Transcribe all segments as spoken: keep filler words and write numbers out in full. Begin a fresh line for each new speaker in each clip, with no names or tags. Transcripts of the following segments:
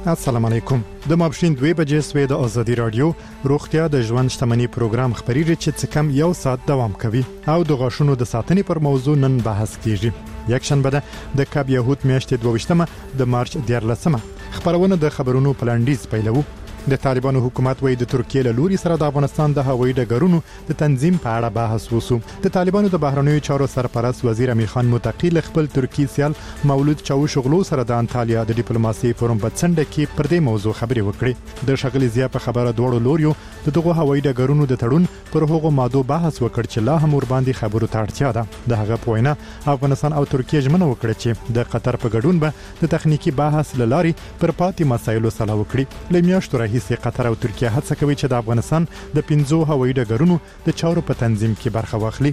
السلام علیکم. د مابشین دوه بجې سوي د ازادي رادیو روغتیا د ژوند شتمنۍ پروګرام خبريږي چې څه کم یو ساعت دوام کوي او د غاښونو د ساتنې پر موضوع نن بحث کیږي. یک شنبه ده د کاب یهود میاشتې دوه د مارچ دیارلسمه. خبرونه د خبرونو پلاندیز پیلوو. د طالبانو حکومت وایي د ترکیې له لوري سره د افغانستان د هوایي ډګرونو د تنظیم په اړه بحث وسو. د طالبانو د بهرنیو چارو سرپرست وزیر امیر خان متقی له خپل ترکی سیال مولود چاوشغلو سره د انټالیا د ډیپلوماسي فورم په څنډه کې پر دې موضوع خبرې وکړې. د شغلې زیات په خبره دوړو لوریو دغه هوایي ډګرونو د تړون پر هغو ماده بحث وکړ چې لا هم ور باندې خبرو ته اړتیا ده. د هغه په وینا افغانستان او ترکیه ژمنه وکړه چې د قطر په ګډون به د تخنیکی بحث لاري پر پاتې مسایلو سره وکړي. لمیاشتو راهیسې قطر او ترکیه هڅه کوي چې د افغانستان د پنځو هوایي ډګرونو د چارو په تنظیم کې برخه واخلي.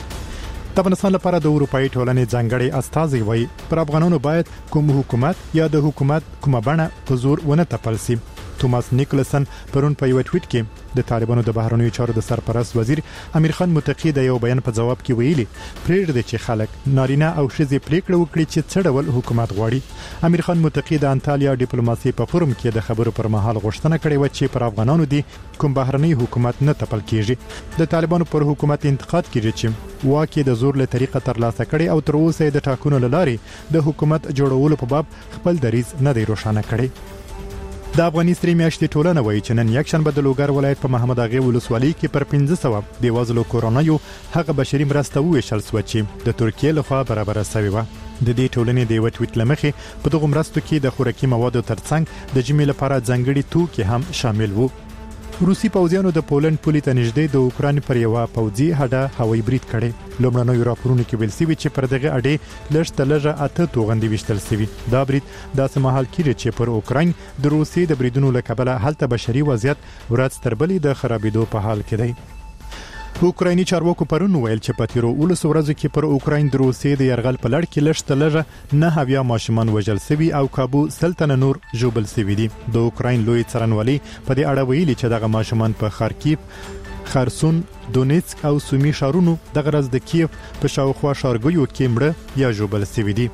د افغانستان لپاره د اروپאי ټولنې ځانګړي استازي وایي پر افغانانو باید کوم حکومت یا د حکومت کومه بڼه په زور ونه تپل شي. توماس نیکلسن پرون په یو ټویټ کې د طالبانو د بهرنیو چارو د سرپرست وزیر امیر خان متقی د یو بیان په جواب کې ویلي پرېږدي چې خلک نارینه او ښځې پریکړه وکړي چې څه ډول حکومت غواړي. امیر خان متقی د انټالیا ډیپلوماسي په فورم کې د خبرو پر مهال غوښتنه کړې و چې پر افغانانو دي کوم بهرنی حکومت نه تپل کیږي. د طالبانو پر حکومت انتقاد کیږي چې واکې د زور له طریقه ترلاسه کړي او تر اوسه د ټاکنو لارې د حکومت جوړولو په باب خپل دریځ نه دی روښانه کړی. د افغاني ستري میاشتې ټولنه وایي چې نن یک شنبه د لوګر ولایت په محمد اغه ولسوالۍ کې پر پنځه سوه د وزلو کورونایو هغه بشري مرسته وویشل سو چې د ترکیې لخوا برابر شوی و. د دې ټولنې د یو ټویټ لمخې په دغه مرستو کې د خوراکي موادو ترڅنګ د جمی لپاره ځانګړي توکي هم شامل وو. روسي پوځیانو د پولند پولې ته نږدې د اوکران پر یو پوځي هډه هوایي برید کړي. لومړنیو راپورونو کې ویل شوی چې پر دغه اډې لږ تلجه اته توغندي وشتل شوی. دا برید داسې مهال کې چې پر اوکران د روسي د بریدونو لکبله هلته بشري وضعیت ورځ تر بلې د خرابېدو په حال کې دی. اوکرایني چارواکو پرون ویل چې په تیرو ولس ورځو کې پر اوکراین د روسي د يرغل په لړ کې لږ تلجه نه هویا ماشومان وژل شوی او کابو سلطنه نور جوبل شوی دي. د اوکراین لوی څارنوالي په دې اړه ویلي چې دغه ماشومان په خارکیف، خرسون، دونیتسک او سومي شهرونو د غرض د کیف په شاوخوا ښارګیو کې مړه یا جوبل شوی دي.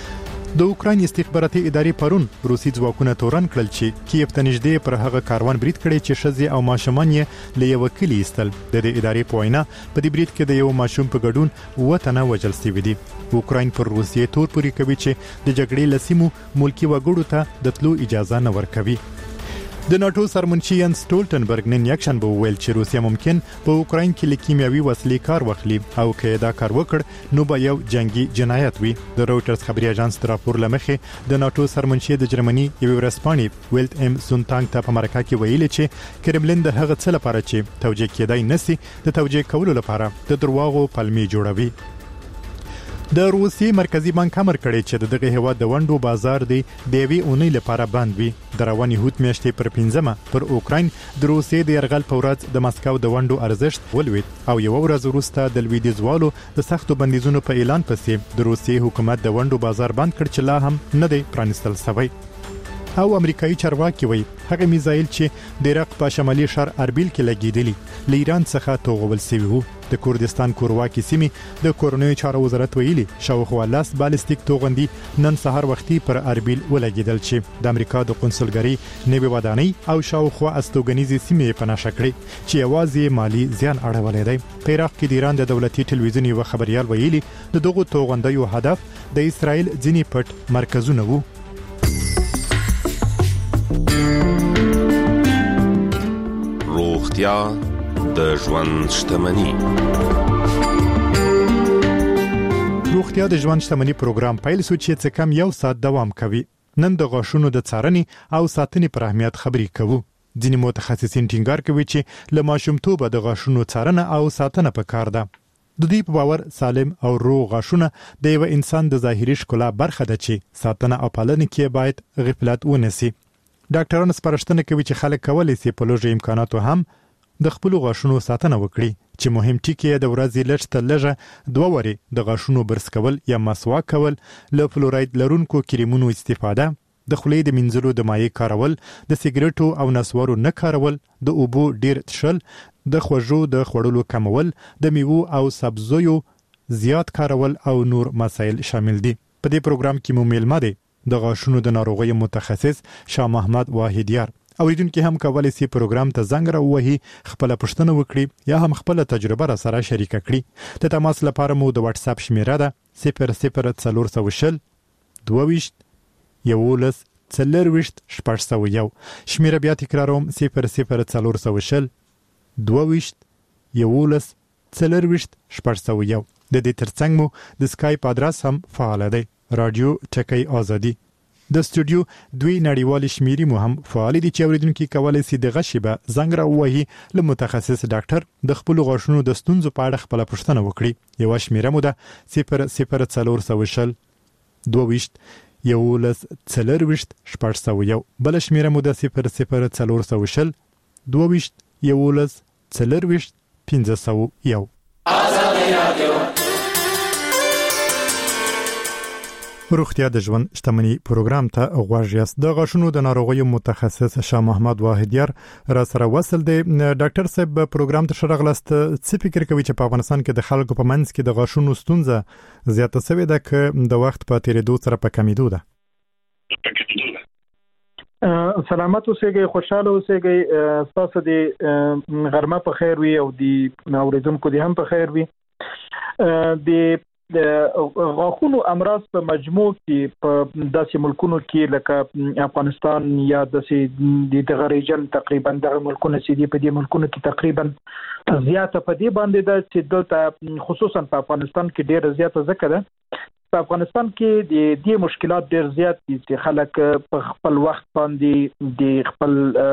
د اوکراین استخباراتي ادارې پرون روسي ځواکونه تورن کړل چې کیف ته نږدې پر هغه کاروان برید کړي چې ښځې او ماشومان یې له یو کلی ایستل. د دې ادارې په وینا په دې برید کې د یو ماشوم په ګډون وطن وژل شوی دی. اوکراین پر روسیې تور پوري کوي چې د جګړې لسیمو ملکی وګړو ته د تلو اجازه نه ورکوي. د ناتو سرمنشي یان سټولټنبرګ نن یک شنبه ویل چې روسیا ممکن په اوکراین کې له کیمیاوي وسلې کار واخلي او که دا کار وکړ نو به یو جنگي جنایت وي. د رويټرز خبري اژانس تر راپور لمخې د ناتو سرمنشي د جرمني یو ورسپانې ویلټ ام سونتانګ ته په مرکه کې ویلي چې کرملین د هغه څه لپاره چې توجیه کېدای نسی د توجیه کولو لپاره د درواغو پلمې جوړوي. د روسي مرکزی بانک امر کړی چې دغه هیواد د وندو بازار دی د وی اونۍ لپاره بند وي. د رواني هوت میاشتې پر پنځمه پر اوکراین د روسي د يرغل په ورځ د مسکو د وندو ارزښت ولوید او یو ورځ وروسته د لویدیزوالو د سختو بندیزونو په اعلان پسې د روسي حکومت د وندو بازار بند کړ چې لا هم نه دی پرانستل شوی. او امریکایي چارواکي وایي هغه میزایل چې د عراق په شمالي شهر اربیل کې لګیدلی له ایران څخه توغول شوی وو. د کوردستان کورواکي سیمې د کورنیو چارو وزارت ویلي شاوخوا لاس بالستیک توغندي نن سهار وختي پر اربیل ولګیدل چې د امریکا د قونسلګری نوي ودانۍ او شاوخوا استوګنیزي سیمې په نشه کړې چې یوازې مالی زیان اړولې دی. په عراق کې د ایران د دولتي ټلویزیون یو خبريال ویلي د دغه توغندیو هدف د اسرائیل ځینی پټ مرکزونه وو.
روغتیا د ژوند شتمنۍ.
روغتیا د ژوند شتمنۍ پروګرام پیل سو چې څه کم یو ساعت دوام کوي. نن د غاښونو د څارنې او ساتنې پر اهمیت خبرې کوو. ځینې متخصصین ټینګار کوي چې له ماشومتوبه د غاښونو څارنه او ساتنه پکار ده. د دې په باور سالم او روغ غاښونه د یو انسان د ظاهري ښکلا برخه ده چې ساتنه او پالنه کې باید غفلت ونسی. ډاکټرانو سپارښتنه کوي چې خلک کولی شي په لږ امکاناتو هم د خپل غاښونو ساتنه وکړي چې مهم ټکی د ورځې لږ تر لږه دوه وری د غاښونو برس کول یا مسواک کول، له فلوراید لرونکو کریمونو استفاده، د خولې د منځلو د مایع کارول، د سیګریټو او نسوارو نه کارول، د اوبو ډیر څښل، د خوږو د خوړلو کمول، د میوو او سبزیو زیات کارول او نور مسایل شامل دي. په دې پروګرام کې مو میلمه دی د غاښونو د ناروغیو متخصص شاه محمد واحدیار. اوریدونکو هم کولای شي پروګرام ته زنګ راووهي، خپل پوښتنه وکړي یا هم خپل تجربه را سره شریک کړي. د تماس لپاره مو د واتس اپ شمیره ده صفر صفر څلور سوه شل دوه ویشت یولس څلور ویشت شپږ سوه یو. شمیره بیا تکراروم صفر صفر څلور سوه شل دوه ویشت یولس څلور ویشت شپږ سوه یو. د دې ترڅنګ مو د سکایپ ادرس هم فعال دی، رادیو ټکی آزادي. د استودیو دوی نړیوال شمیرې مو هم فعال دي چې اوریدونکو کولای شي د غشبه زنګ راووهي له متخصص ډاکټر د خپل غاښونو د ستونزو په اړه خپل پوښتنه وکړي. یو شمیره مو ده صفر صفر څلور سوه شل دوه ویشت یولس څلور ویشت شپږ سوه یو. بل شمیره مو ده صفر صفر څلور سوه شل دوه ویشت یولس څلور ویشت پنځه سوه یو. آزادي رادیو. روغتیا د ژوند شتمنۍ پروګرام ته غوږ یاست. د غاښونو د ناروغیو متخصص شاه محمد واحدیار را سره وصل دی. ډاکټر صاحب پروګرام ته شرغلست، څه فکر کوي چې په افغانستان کې د خلکو په منځ کې د غاښونو ستونزه زیاته شوې ده که د وخت په تیریدو سره په کمیدو ده؟
سلامت اوسئ، خوشاله اوسئ، تاسو د غرمه په خیر وي او د اوریدونکو د هم په خیر وي. د د غاښونو امراض په مجموع کې په داسې ملکونو کې لکه افغانستان یا داسې د دغه ریجن تقریبا دغه ملکونه چې دي په دې ملکونو کې تقریبا زیاته په دې باندې ده چې دلته خصوصا په افغانستان کې ډېر زیاته ځکه ده. په افغانستان کې د دې مشکلات ډېر زیات دي چې خلک په خپل وخت باندې د خپل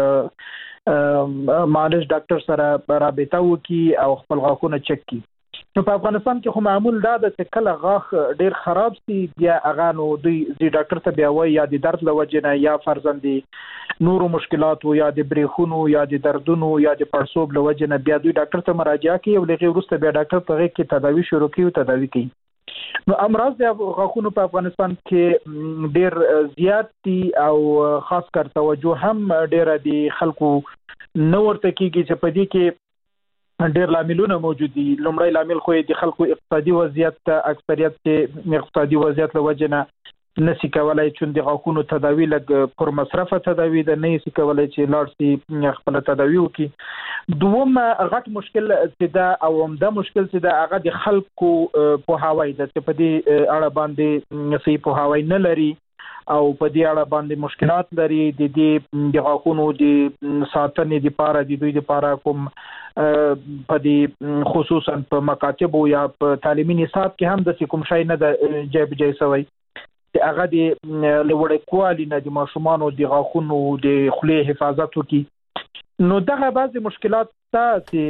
معالج ډاکټر سره رابطه وکړي او خپل غاښونه چک کړي. نو په افغانستان کې خو معمول دا ده چې کله غاښ ډیر خراب سي بیا هغه نو دوی د ډاکټر ته بیا وایي یا د درد له وجې نه یا فرزندي نورو مشکلاتو یا د بریخونو یا د دردونو یا د پړسوب له وجې نه بیا دوی ډاکټر ته مراجعه کوي او لږه وروسته بیا ډاکټر په هغه کې تداوی شروع کوي او تداوی کوي. نو امراض د غاښونو په افغانستان کې ډیر زیات دي او خاص کر توجه هم ډیر دي خلکو نو ورته کېږي چې په دې کې ډېر لاملونه موجود دي. لومړی لامل خو د خلکو اقتصادي وضعیت ته اکثریت کې اقتصادي وضعیت له وجې نه نسی کولای چې د غاښونو تداوی لګ پر مصرفه تداوی ده، نه یې کولای چې لاړ شي خپل تداوی وکړي. دوم غټ مشکل چې دا او عمده مشکل چې دا هغه د خلکو پوهاوی ده چې په دې اړه باندې صحیح پوهاوی نه لري او په دې اړه باندې مشکلات لري. د دې د غاښونو د ساتنې لپاره د دوی لپاره کوم په دې خصوصا په مکاتب او یا په تعلیمي نصاب کې هم د کوم شای نه د جای بجای سوی چې هغه د لوړ کوالي نه د ماشومانو د غاښونو د خولې حفاظت وکړي. نو دغه بعضی مشکلات چې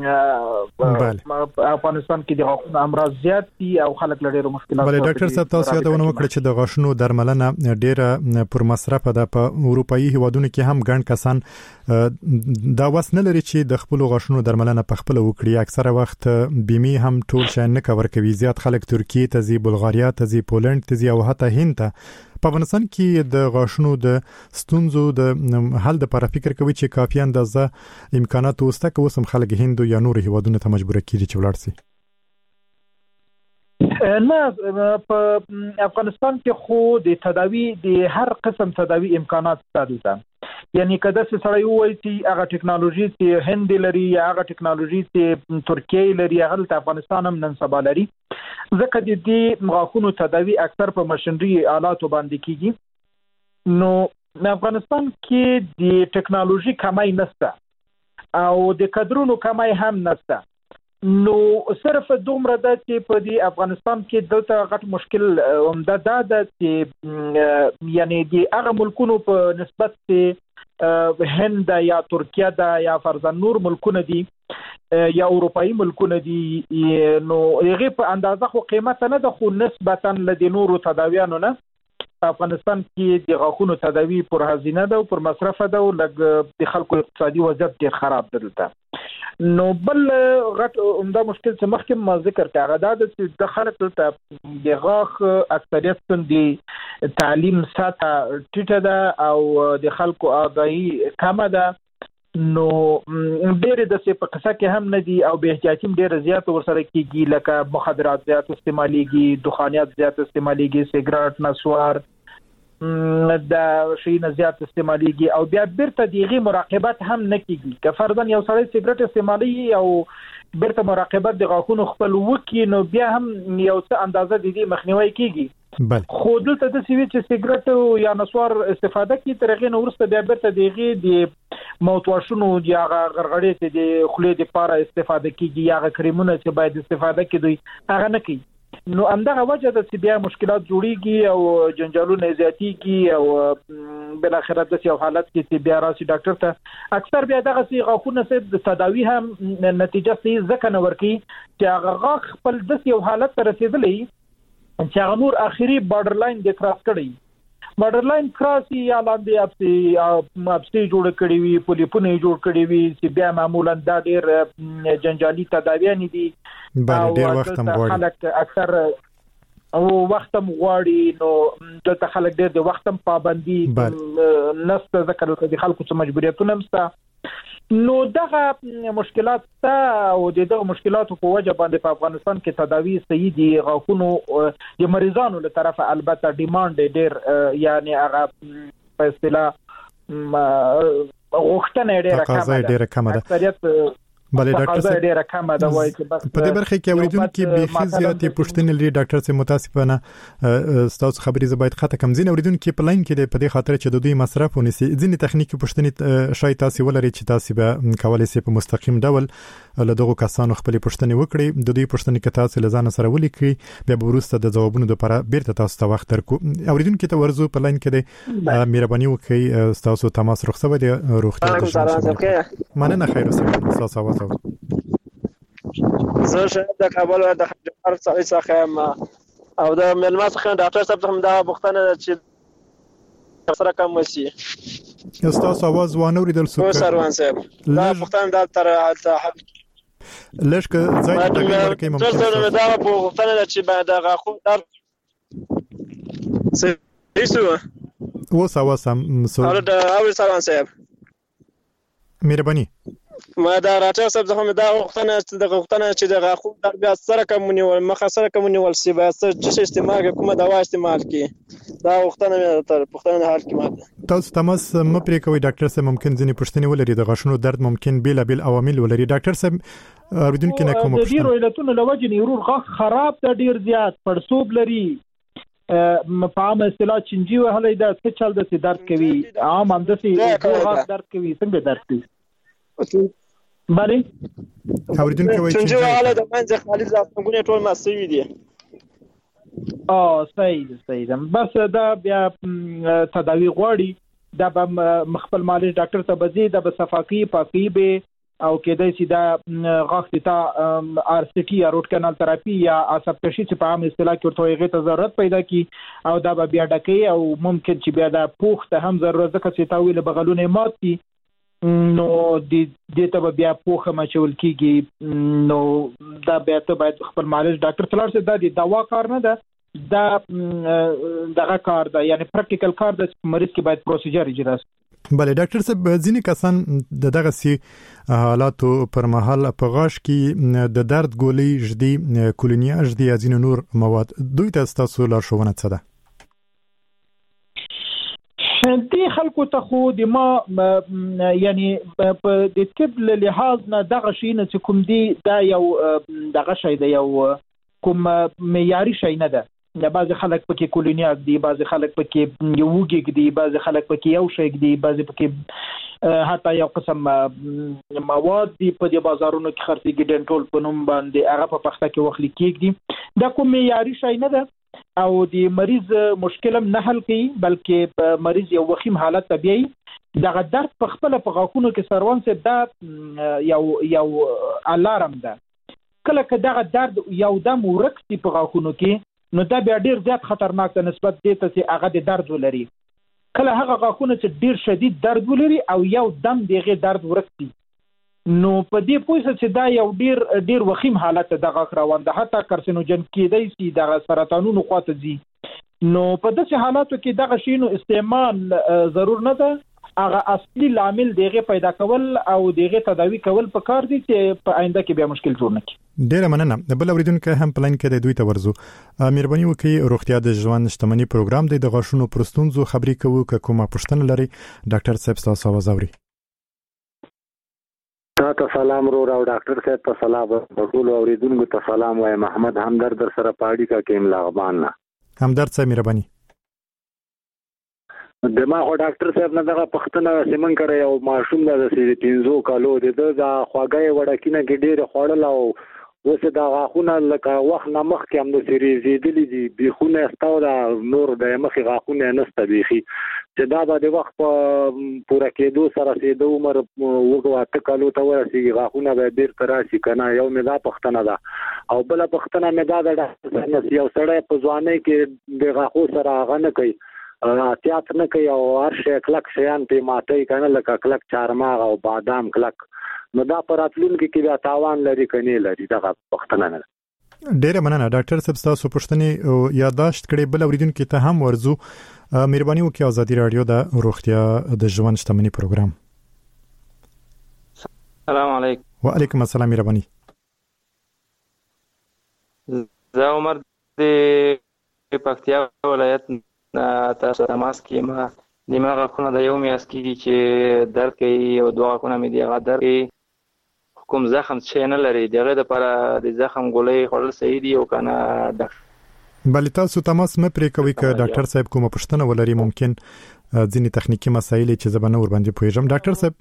افغانستان کې د غاښونو امراض زیات دي او خلک لري مشکلات.
بله ډاکټر صاحب تاسو یادونه وکړه چې د غاښونو درملنه ډیره پر مصرف ده. په اروپאי هیوادونو کې هم ګڼ کسان دا وس نه لري چې د خپل غاښونو درملنه په خپل وکړي. اکثره وخت بیمه هم ټول شای نه کور کوي. زیات خلک ترکیه ته ځي، بلغاریا ته ځي، پولند ته ځي او حتی هند ته. په افغانستان کې د غاښونو د ستونزو د حل لپاره فکر کوي چې کافي اندازه امکانات وسته که اوس هم خلک هند یا نور هیوادونو ته مجبور کیږي چې ولاړ شي؟
نه، په افغانستان کې خو د تداوی د هر قسم تداوی امکانات شته. یعنی کله چې سړی وایي چې هغه ټکنالوژي چې هند لري یا هغه ټکنالوژي چې ترکیه لري هغه د افغانستان هم نن سبا لري، ځکه د دې غاښونو تداوی اکثر په ماشينري آلاتو باندې کیږي. نو افغانستان کې د ټکنالوژي کمای نشته او د کادرونو کمای هم نشته. نو صرف دومره ده چې په دې افغانستان کې دلته غټ مشکل عمده ده چې یعنی د هغه ملکونو په نسبت چې هند یا ترکیه ده یا فرضاً نور ملکونه دي یا اروپאי ملکونه دي، نو هغه په اندازه خو قیمت نه ده، خو نسبتاً له د نورو تداویانو نه افغانستان کې د غاښونو تداوی پر هزینه ده او پر مصرف ده او لږ د خلکو اقتصادي وضعیت ډیر خراب ده دلته. نو بل غټ عمده مشکل چې مخکې ما ذکر کړ هغه دا چې د خلک دلته د غاښ اکثریت د تعلیم سطح ټیټه ده او د خلکو آگاهي کمه ده. نو ډېر د څه په قصه کې هم نه دي او به احتیاطي ډېر زیات ورسره کیږي، لکه مخدرات زیات استعماليږي، دخانیات زیات استعماليږي، سیګریټ، نسوار د شي نه زیات استعماليږي او بیا بیرته دیغه مراقبت هم نه کیږي که فرضاً یو سړی سیګریټ استعمالي او بیرته مراقبت د غاښونو خپل وکي نو بیا هم یو څه اندازه د دې مخنیوي کیږي بل خو دلته د سیوی چې سیګریټ یا نسوار استفاده کی ترغه نو ورسته بیا بیرته دیغه د موتواشونو یا غرغړې ته د خولې د پاره استفاده کیږي یا کریمونه چې باید استفاده کړي هغه نه کوي نو همدغه وجه د سی بیا مشکلات جوړیږي او جنجالونه زیاتیږي او بل اخر د یو حالت کې چې بیا راشي ډاکټر ته اکثر بیا دغه سی غاښونه سره د تداوی هم نتیجه سي ځکه نه ورکی چې هغه غاښ خپل د یو حالت ته رسیدلی چې هغه نور اخیری بارډر لاین د کراس کړي بارډر لاین کراس یا لاندې اپسي اپسي جوړ کړي وي پولیپونه جوړ کړي وي چې بیا معمولا دا ډېر جنجالي تداویان دي
بل ډېر وخت هم غواړي
خلک اکثر او وخت هم غواړي نو دلته خلک ډېر د وخت هم پابندي نسته ذکر د خلکو څخه مجبوریتونه مسته نو دغه مشکلات تا او دغه مشکلاتو په وجه باندې په افغانستان کې تداوی صحیح دي غاښونو د مریضانو له طرفه البته ډیماند ډېر یعنی هغه په اصطلاح غوښتنه ډېره کمه ده اکثریت
بله ډاکټر صاحب
ډیره کمه ده وایي چې بس
په دې برخه کې اوریدونکو به خزياتي پښتنې لري ډاکټر صاحب متاسفانه ستاسو خبرې زبایت خطه کم زین اوریدونکو په لاین کې په دې خاطر چې د دوی مصرف ونیسي ځینې تخنیکی پښتنې شای تاسو ولري چې تاسو به کولای شئ په مستقیم ډول له دغه کسانو خپل پښتنې وکړي د دوی پښتنې کې تاسو لزان سره ولیکي بیا ورسته د جوابونو لپاره بیرته تاسو ته وخت درکو اوریدونکو ته ورزو په لاین کې د مهرباني وکړئ تاسو تماس رخصت دی روغتیا مننه خیر اوسه تاسو واسه
زه شاید د کابل د خبر څخه او د ملما څخه ډاکټر صاحب هم دا بوختنه چې سره کوم وسی
تاسو आवाज وانه ورېدل سو
سروان صاحب دا بوختنه د تر حالت
لږ ځای ته ورکې ممکن
تاسو دا بوختنه چې بعد غاخو در سېسو
و سوا سم
سو او د او سروان صاحب
مهرباني
ما دا راټر صاحب زه هم دا وختنه چې د وختنه چې د غاخو در بیا سره کومونی ول مخه سره کومونی ول سی بیا چې استعمال کومه دوا استعمال کی دا وختنه تر پښتنه حال کې ماده
تاسو تماس م پرې کوي ډاکټر صاحب ممکن ځینې پښتنې ولري د غاښونو درد ممکن بیل بیل عوامل ولري ډاکټر صاحب اوریدونکو نه کوم
پښتنه د ډیر علتونو لوجه نیرو غاښ خراب ته ډیر زیات پړسوب لري په عام اصطلاح چنجي وهلې دا څه چل د درد کوي عام اندسي غاښ درد کوي څنګه درد کوي بله
اوریدونکو وایي
چې حاله د منځ خالي ځاتونه ټول مسوي دي
اه صحیح صحیح بس دا بیا تداوی غواړي دا به مخبل مالش ډاکټر ته بزي دا به صفاقي پاکي به او کېدای شي دا غاښ ته ار سی ټي یا روټ کانال تراپي یا اسپټشي چې په عام اصطلاح کې ورته هغه ته ضرورت پیدا کی او دا به بیا ډکې او ممکن چې بیا دا پوښ ته هم ضرورت ځکه چې تاویل بغلونه مات کی نو د دې ته بیا پوښه مچول کیږي نو دا بیا ته باید خپل مالش ډاکټر تلار سره د دوا کار نه ده دا دغه کار ده یعنی پریکټیکل کار ده مریض کې باید پروسیجر اجرا شي
بله ډاکټر صاحب ځینې کسان د دغه سي حالاتو پر مهال په غاښ کې د درد ګولۍ جدي کولونیا جدي ازین نور مواد دوی ته تاسو لارښوونه څه ده
دې خلکو ته خو د ما یعنی په د طب له لحاظ نه دغه شی نه چې کوم دی دا یو دغه شی دی یو کوم معیاري شی نه ده د بعض خلک پکې کولونیاک دي بعض خلک پکې یو وګیګ دي بعض خلک پکې یو شی دي بعض پکې حتی یو قسم مواد دي په د بازارونو کې خرڅيږي ډنټول په نوم باندې هغه په پخته کې وخت لیکيږي دا کوم معیاري شی نه ده او د مریض مشکل هم نه حل کوي بلکې مریض یو وخیم حالت طبيعي دغه درد په خپل په غاښونو کې سروان سي دا یو یو الارم ده کله که دغه درد یو دم ورکسي په غاښونو کې نو دا بیا ډیر زیات خطرناک ده نسبت دې ته چې هغه د درد ولري کله هغه غاښونه چې ډیر شدید درد ولري او یو دم دغه درد ورکسي نو په دې پوهه چې دا یو ډیر ډیر وخیم حالت دغه روان ده حتی کارسینوجن کېدای شي دغه سرطانونو خواته ځي نو په داسې حالاتو کې دغه شی نو استعمال ضرور نه ده هغه اصلي لامل دغه پیدا کول او دغه تداوی کول په کار دي چې په آینده کې بیا مشکل جوړ نه کړي.
ډیره مننه. بل اوریدونکو هم پلان کې د دوی ته ورزو. مهرباني وکړئ روغتیا د ژوند شتمنۍ پروګرام د غاښونو پرستونزو خبري کوو که کومه پوښتنه لري ډاکټر صاحب تاسو आवाज اوري.
تاسو سلام رو او ډاکټر صاحب ته سلام ورکول اوریدونکو ته سلام وایم. محمد همدرد در سره پاړی کا کیم لاغبان نه. همدرد صاحب مهرباني. دما خو ډاکټر صاحب نه دغه پښتنه سیمن کوي او ماشوم د پنځو کالو د د خواګي وړکینه کې ډېر خوړل او اوس دا غاخونه لکه وخت نه مخ کې هم د سری زیدلی دي بيخونه استاو دا نور د مخ غاخونه نسته بيخي چې دا به د وخت په پوره کېدو سره سي د عمر وګواته کالو ته ورسي غاخونه به ډېر تراشي کنه یو مې دا پښتنه ده او بل پښتنه مې دا د یو سړی په ځواني کې د غاخو سره غنه کوي احتیاط نه کوي او هر شي کلک شیان په ماته کنه لکه کلک چارماغ او بادام کلک نو دا پراتلونکو کې بیا تاوان لري کني لري دغه پښتنه نه.
ډیره مننه ډاکټر صاحب تاسو پښتنې یاداشت کړي. بل اوریدونکو ته هم ورزو. مهرباني وکړئ ازادي رادیو د روغتیا د ژوند شتمنۍ پروګرام.
السلام علیکم.
وعلیکم السلام. مهرباني.
زه عمر د پکتیا ولایت تاسو تماس کې ما دماغ خونه د یو میاس کې چې درد کوي او دوه خونه مې دی هغه درد کوي کوم زخم چې نه لري دغه د پر د زخم ګولې خورل صحیح دی او کنه
بل تاسو تماس مې پرې کوي ک ډاکټر صاحب کومه پوښتنه ولري ممکن ځینې تخنیکی مسایل چې زبنه ور باندې پوهیږم. ډاکټر صاحب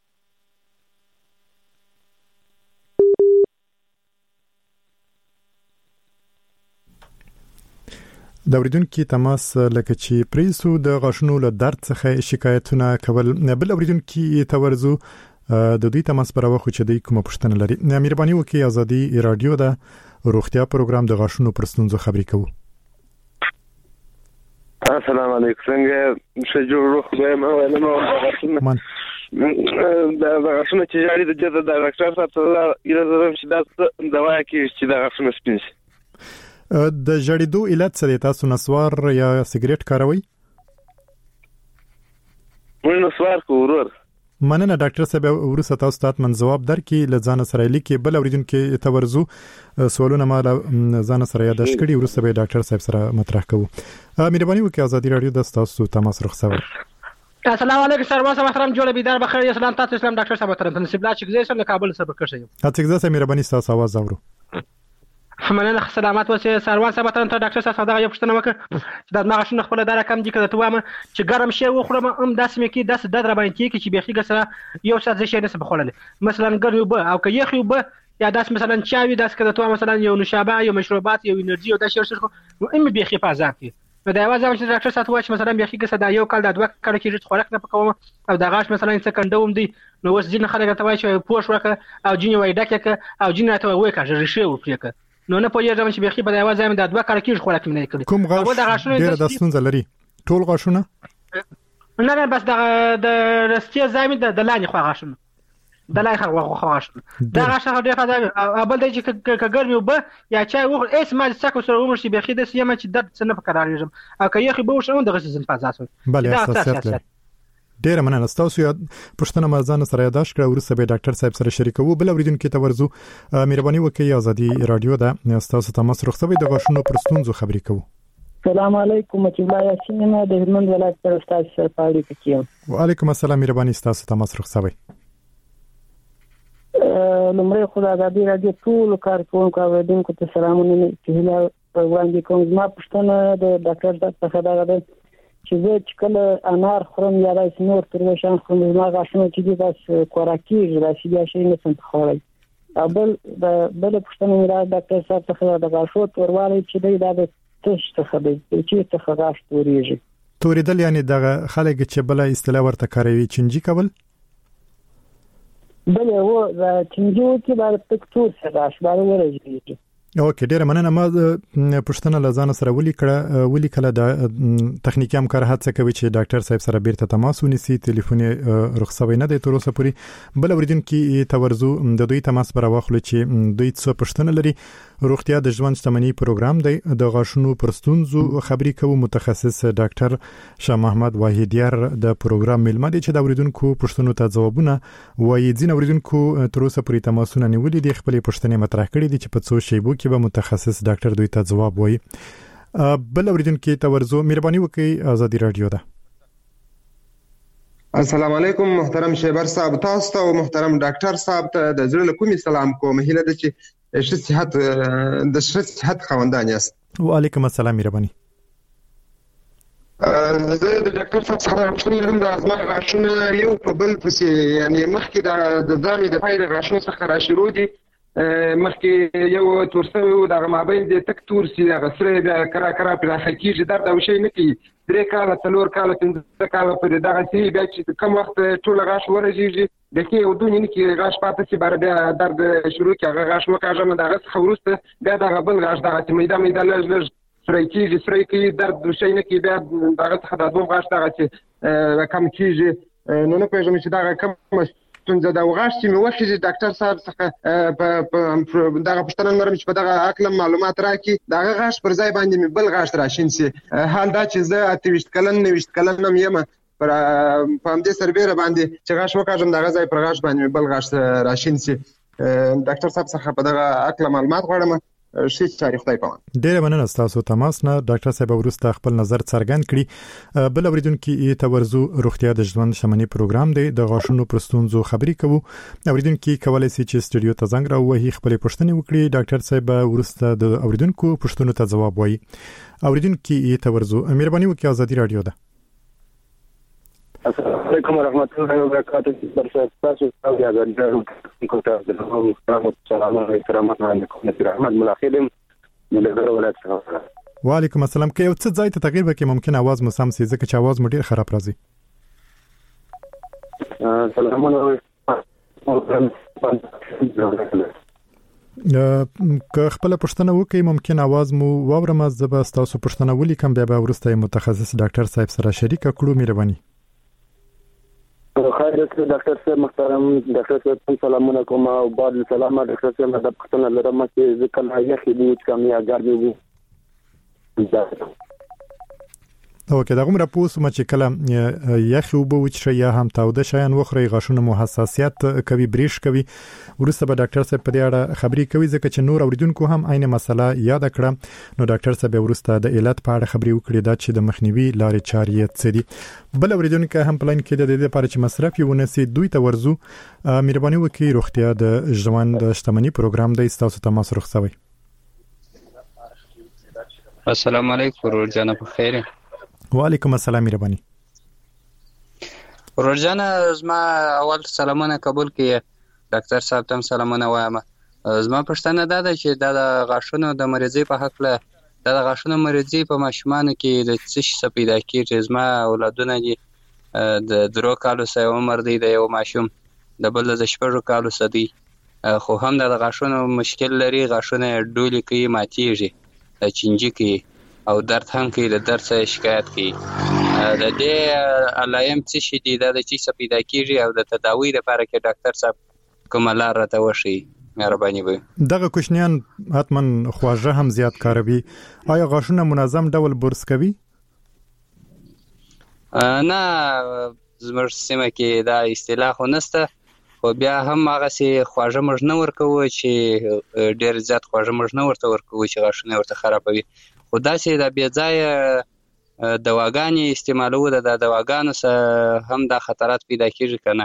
د اوریدونکو تماس لکه چې پریسو د غاښونو له درد څخه شکایتونه کول. بل اوریدونکو ته ورزو د دوی تماس پر واخو چې د کومه پوښتنه لري. مهرباني وکړئ ازادي رادیو د روغتیا پروګرام د غاښونو پرستونزو خبري کوو.
السلام علیکم. څنګه څه جوړ روغ به ما ولې ما دا غاښونه چې جاري د جده د ډاکټر صاحب ته ایله چې دا دوا کې چې دا غاښونه سپین شي.
د جړېدو علت څه دی؟ تاسو نسوار یا سیګریټ کاروئ؟
مې نسوار کو ورور.
مننه ډاکټر صاحب. ورسته تاسو ته من جواب درکې لزان سره لیکي. بل اوریدونکو ته ورزو سوالونه ما ځان سره یاداش کړي ورسته به ډاکټر صاحب سره مطرح کوو. مهرباني وکړئ ازادي رادیو د تاسو تماس رخصوي.
السلام علیکم سروان صاحب محترم جوړ بیدار بخیر. اسلام تاسو اسلام ډاکټر صاحب محترم نصیب الله چې زه سم کابل سره بکشه یم.
تاسو زه مهرباني تاسو आवाज اورو.
مننه سلامات اوسه سروان صاحب ته ډاکټر صاحب دا یو پوښتنه وکړه چې د دماغ شنه خپل دره کم دي کړه ته وامه چې ګرم شی وخورم ام داس مې کې داس د در باندې کې چې بيخي ګسره یو سات شي نه سبخولل مثلا ګرم وب او که یخ وب یا داس مثلا چاوي داس کړه ته مثلا یو نشابه یو مشروبات یو انرژي او دا شی شي نو ام بيخي په ځان کې نو دا یوازې چې ډاکټر صاحب وايي مثلا بيخي ګسه دا یو کال د دوه کال کې خوراک نه پکوم او دا غاښ مثلا څه کندوم دي نو اوس ځین خلک ته وایي چې پوښ ورکه او جین وای ډکه او جین ته وای کا ژریشه ورپریکه نو نه پوهیږم چې بيخي په یوازې هم د دوه کال کې خوراک نه کړی.
کوم غاښ ډیر د ستونزه لري؟ ټول غاښونه؟
نه نه بس د د رستي زامي د لاندې خو غاښونه د لای خو غاښونه دا غاښ ډیر فایده بل دی چې کګرمي وب یا چا وخ اس ما څکو سره عمر شي بيخي د سیمه چې درد څه نه پکړاریږم او که یخي به وشم د غسل فازاسو.
بله اساسات لري. ډیر مننه تاسو یاد پښتنه مرزان سره یاداش کړو ورسره به ډاکټر صاحب سره شریکو. بل اوریدونکو ته ورزو. مهرباني وکړئ ازادي رادیو دا تاسو تماس رخصوي د غاښونو پرستونزو خبري کوو.
السلام علیکم چې الله یاسین ما د هلمند ولایت پر استاد سره پاړی کېم.
وعلیکم السلام. مهرباني تاسو تماس رخصوي.
لمړی خدای ازادي رادیو ټول کارکونکو اوریدونکو ته سلامونه چې له وړاندې کوم. ما پښتنه د ډاکټر صاحب څخه دا غواړم چې زه چې کله انار خورم یا داسې نور تر شان خورم زما غاښونه چې دي بس خوراکي راشي بیا شي نه څنګه خوري. بل د بل پښتنه مې را ډاکټر صاحب څخه د غاښو توروالی چې دی دا د تش څخه دی چې څخه غاښ تورېږي.
تورېدل یعنی دغه خلک چې بل اصطلاح ورته کاروي چنجي کول؟
بله و چنجي کې باید تک تور څه غاښ باندې ورځي.
اوکې ډیره مننه. ما پښتنه لزان سره ولي کړه ولي کله د تخنیکی همکار هڅه کوي چې ډاکټر صاحب سره بیرته تماس ونیسي، ټلیفون رخصوي نه دی تر اوسه پورې. بل اوریدونکو تورزو د دوی تماس پر واخلو چې دوی څه پښتنه لري. روغتیا د ژوند شتمنۍ پروګرام دی، د غاښونو پرستونزو خبري کوي متخصص ډاکټر شاه محمد واحدیار د پروګرام ملما دي چې د اوریدونکو پښتنو ته ځوابونه وایي. ځین اوریدونکو تر اوسه پورې تماسونه نیولې دي، خپل پښتنې مطرح کړې دي چې په څو شیبو کې به متخصص ډاکټر دوی ته ځواب وایي. بل اوریدونکو تورزو مهرباني وکړئ، ازادي رادیو ده.
السلام علیکم محترم شیبر صاحب، تاسو ته او محترم ډاکټر صاحب ته د زړه له کومې سلام کوم. هیله ده چې ښه صحت د ښه صحت خاوندان یاست.
وعلیکم السلام مهرباني.
زه د ډاکټر صاحب سره پوښتنه لرم د ازما غاښونه یو په بل پسې، یعنی مخکې د ځامې د پای د غاښونو څخه را شروع دي، مخکې یو تور شوی و دغه مابین د تک تور سي دغه سره بیا کرا کرا پراخه کېږي، درد او شی نه کوي. درې کاله څلور کاله پنځه کاله پورې دغه سي بیا چې کم وخت ټول غاښ ورژېږي د کې یو دوه نه کې غاښ پاتې شي بار بیا درد شروع کوي. هغه غاښ وکاږم دغه څخه وروسته بیا دغه بل غاښ دغه چې میده میده لږ لږ سره کېږي سره کوي، درد شی نه کوي. بیا دغه څخه د دوه غاښ دغه چې کم کېږي. نو نه پوهېږم چې دغه کم ستونزه د غاښ چې مې وخېږي ډاکټر صاحب څخه دغه پوښتنه لرم چې په دغه عقل معلومات راکړي. دغه غاښ پر ځای باندې مې بل غاښ راشین سي. حال دا چې زه اته ویشت کلن نویشت کلن هم یم، پر په همدې سربیره باندې چې غاښ وکاږم دغه ځای پر غاښ باندې بل غاښ راشین سي. ډاکټر صاحب څخه په دغه عقل معلومات غواړم. شي چاري خدای پامان.
ډیره مننه تاسو تماس نه ډاکټر صاحب ورسته خپل نظر څرګند کړي. بل اوریدونکو تورزو روغتیا د ژوند شتمنۍ پروګرام دی، د غاښونو پرستونزو خبري کوي. اوریدونکو کولای شي چې سټډیو ته زنګ راوهي، خپل پوښتنه وکړي. ډاکټر صاحب ورسته د اوریدونکو پوښتنو ته ځواب وایي. اوریدونکو تورزو مهرباني وکړئ، ازادي رادیو ده.
السلام علیکم ورحمۃ اللہ وبرکاتہ. برسات تاسو او یا غږ کوته د نوو ستاسو سلام علیکم علیکم رحمت ملاخدم ملګرو ولایت څخه.
وعلیکم السلام. که یو څه ځای ته تغییر وکړي ممکن आवाज مو سم سي، ځکه چې आवाज مو ډیر خراب راځي.
سلام
علیکم. که خپل پښتنه وکي ممکن आवाज مو واورم، زبا تاسو پښتنه ولیکم بیا به ورسته متخصص ډاکټر صاحب سره شریک کړو. مهرباني.
خیر ډاکټر صاحب محترم ډاکټر صاحب سلامونه کوم او بعد سلام ډاکټر صاحب د پښتنه لرم چې ځکه نه یې خېدو چې کمی اگر دی.
اوکې دا کومه پوس ما چې کله یخ وبو چې یا هم تاوده شایان وخوري غاښونو مو حساسیت کوي، بریش کوي، ورسته به ډاکټر صاحب په دې اړه خبري کوي، ځکه چې نور اوریدونکو هم عین مسله یاد کړه. نو ډاکټر صاحب ورسته د علت په اړه خبري وکړي دا چې د مخنیوي لارې چارې څه دي. بل اوریدونکو هم پلان کې د دې لپاره چې مصرف یې ونسي دوی ته ورزو. مهرباني وکړئ، روغتیا د ژوند شتمنۍ پروګرام دی، تاسو ته ماسره رخصوي.
السلام علیکم ورجانه په خیر.
وعلیکم السلام مهرباني.
ورجانه زما اول سلامونه قبول کړئ، ډاکټر صاحب ته سلامونه وایم. زما پښتنه دا ده چې د غاښونو د مریضۍ په حق له د غاښونو مریضۍ په ماشومانو کې د څه شي پیدا کیږي. زما اولادونه دي د درو کالو سه عمر دی د یو ماشوم، د بل د شپږو کالو سه دی، خو هم د غاښونو مشکل لري، غاښونه ډولې کوي، ماتیږي، چینجي کوي او درد هم کوي، د درد څخه شکایت کوي. د دې علایم څه شي دي، دا د چی څه پیدا کیږي او د تداوی لپاره کې ډاکټر صاحب کوم لار راته وشي مهرباني وي.
دغه کوشنیان حتما خواږه هم زیات کاروي. آیا غاښونه منظم ډول برس کوي؟
نه زموږ سیمه کې دا اصطلاح خو نشته، خو بیا هم هغه سي خواږه موږ نه ورکوو چې ډیر زیات خواږه موږ نه ورته ورکوو چې غاښونه ورته خرابوي. خو داسې د بې ځایه دواګانې استعمالو د دواګانو سره هم دا خطرات پیدا کیږي کنه.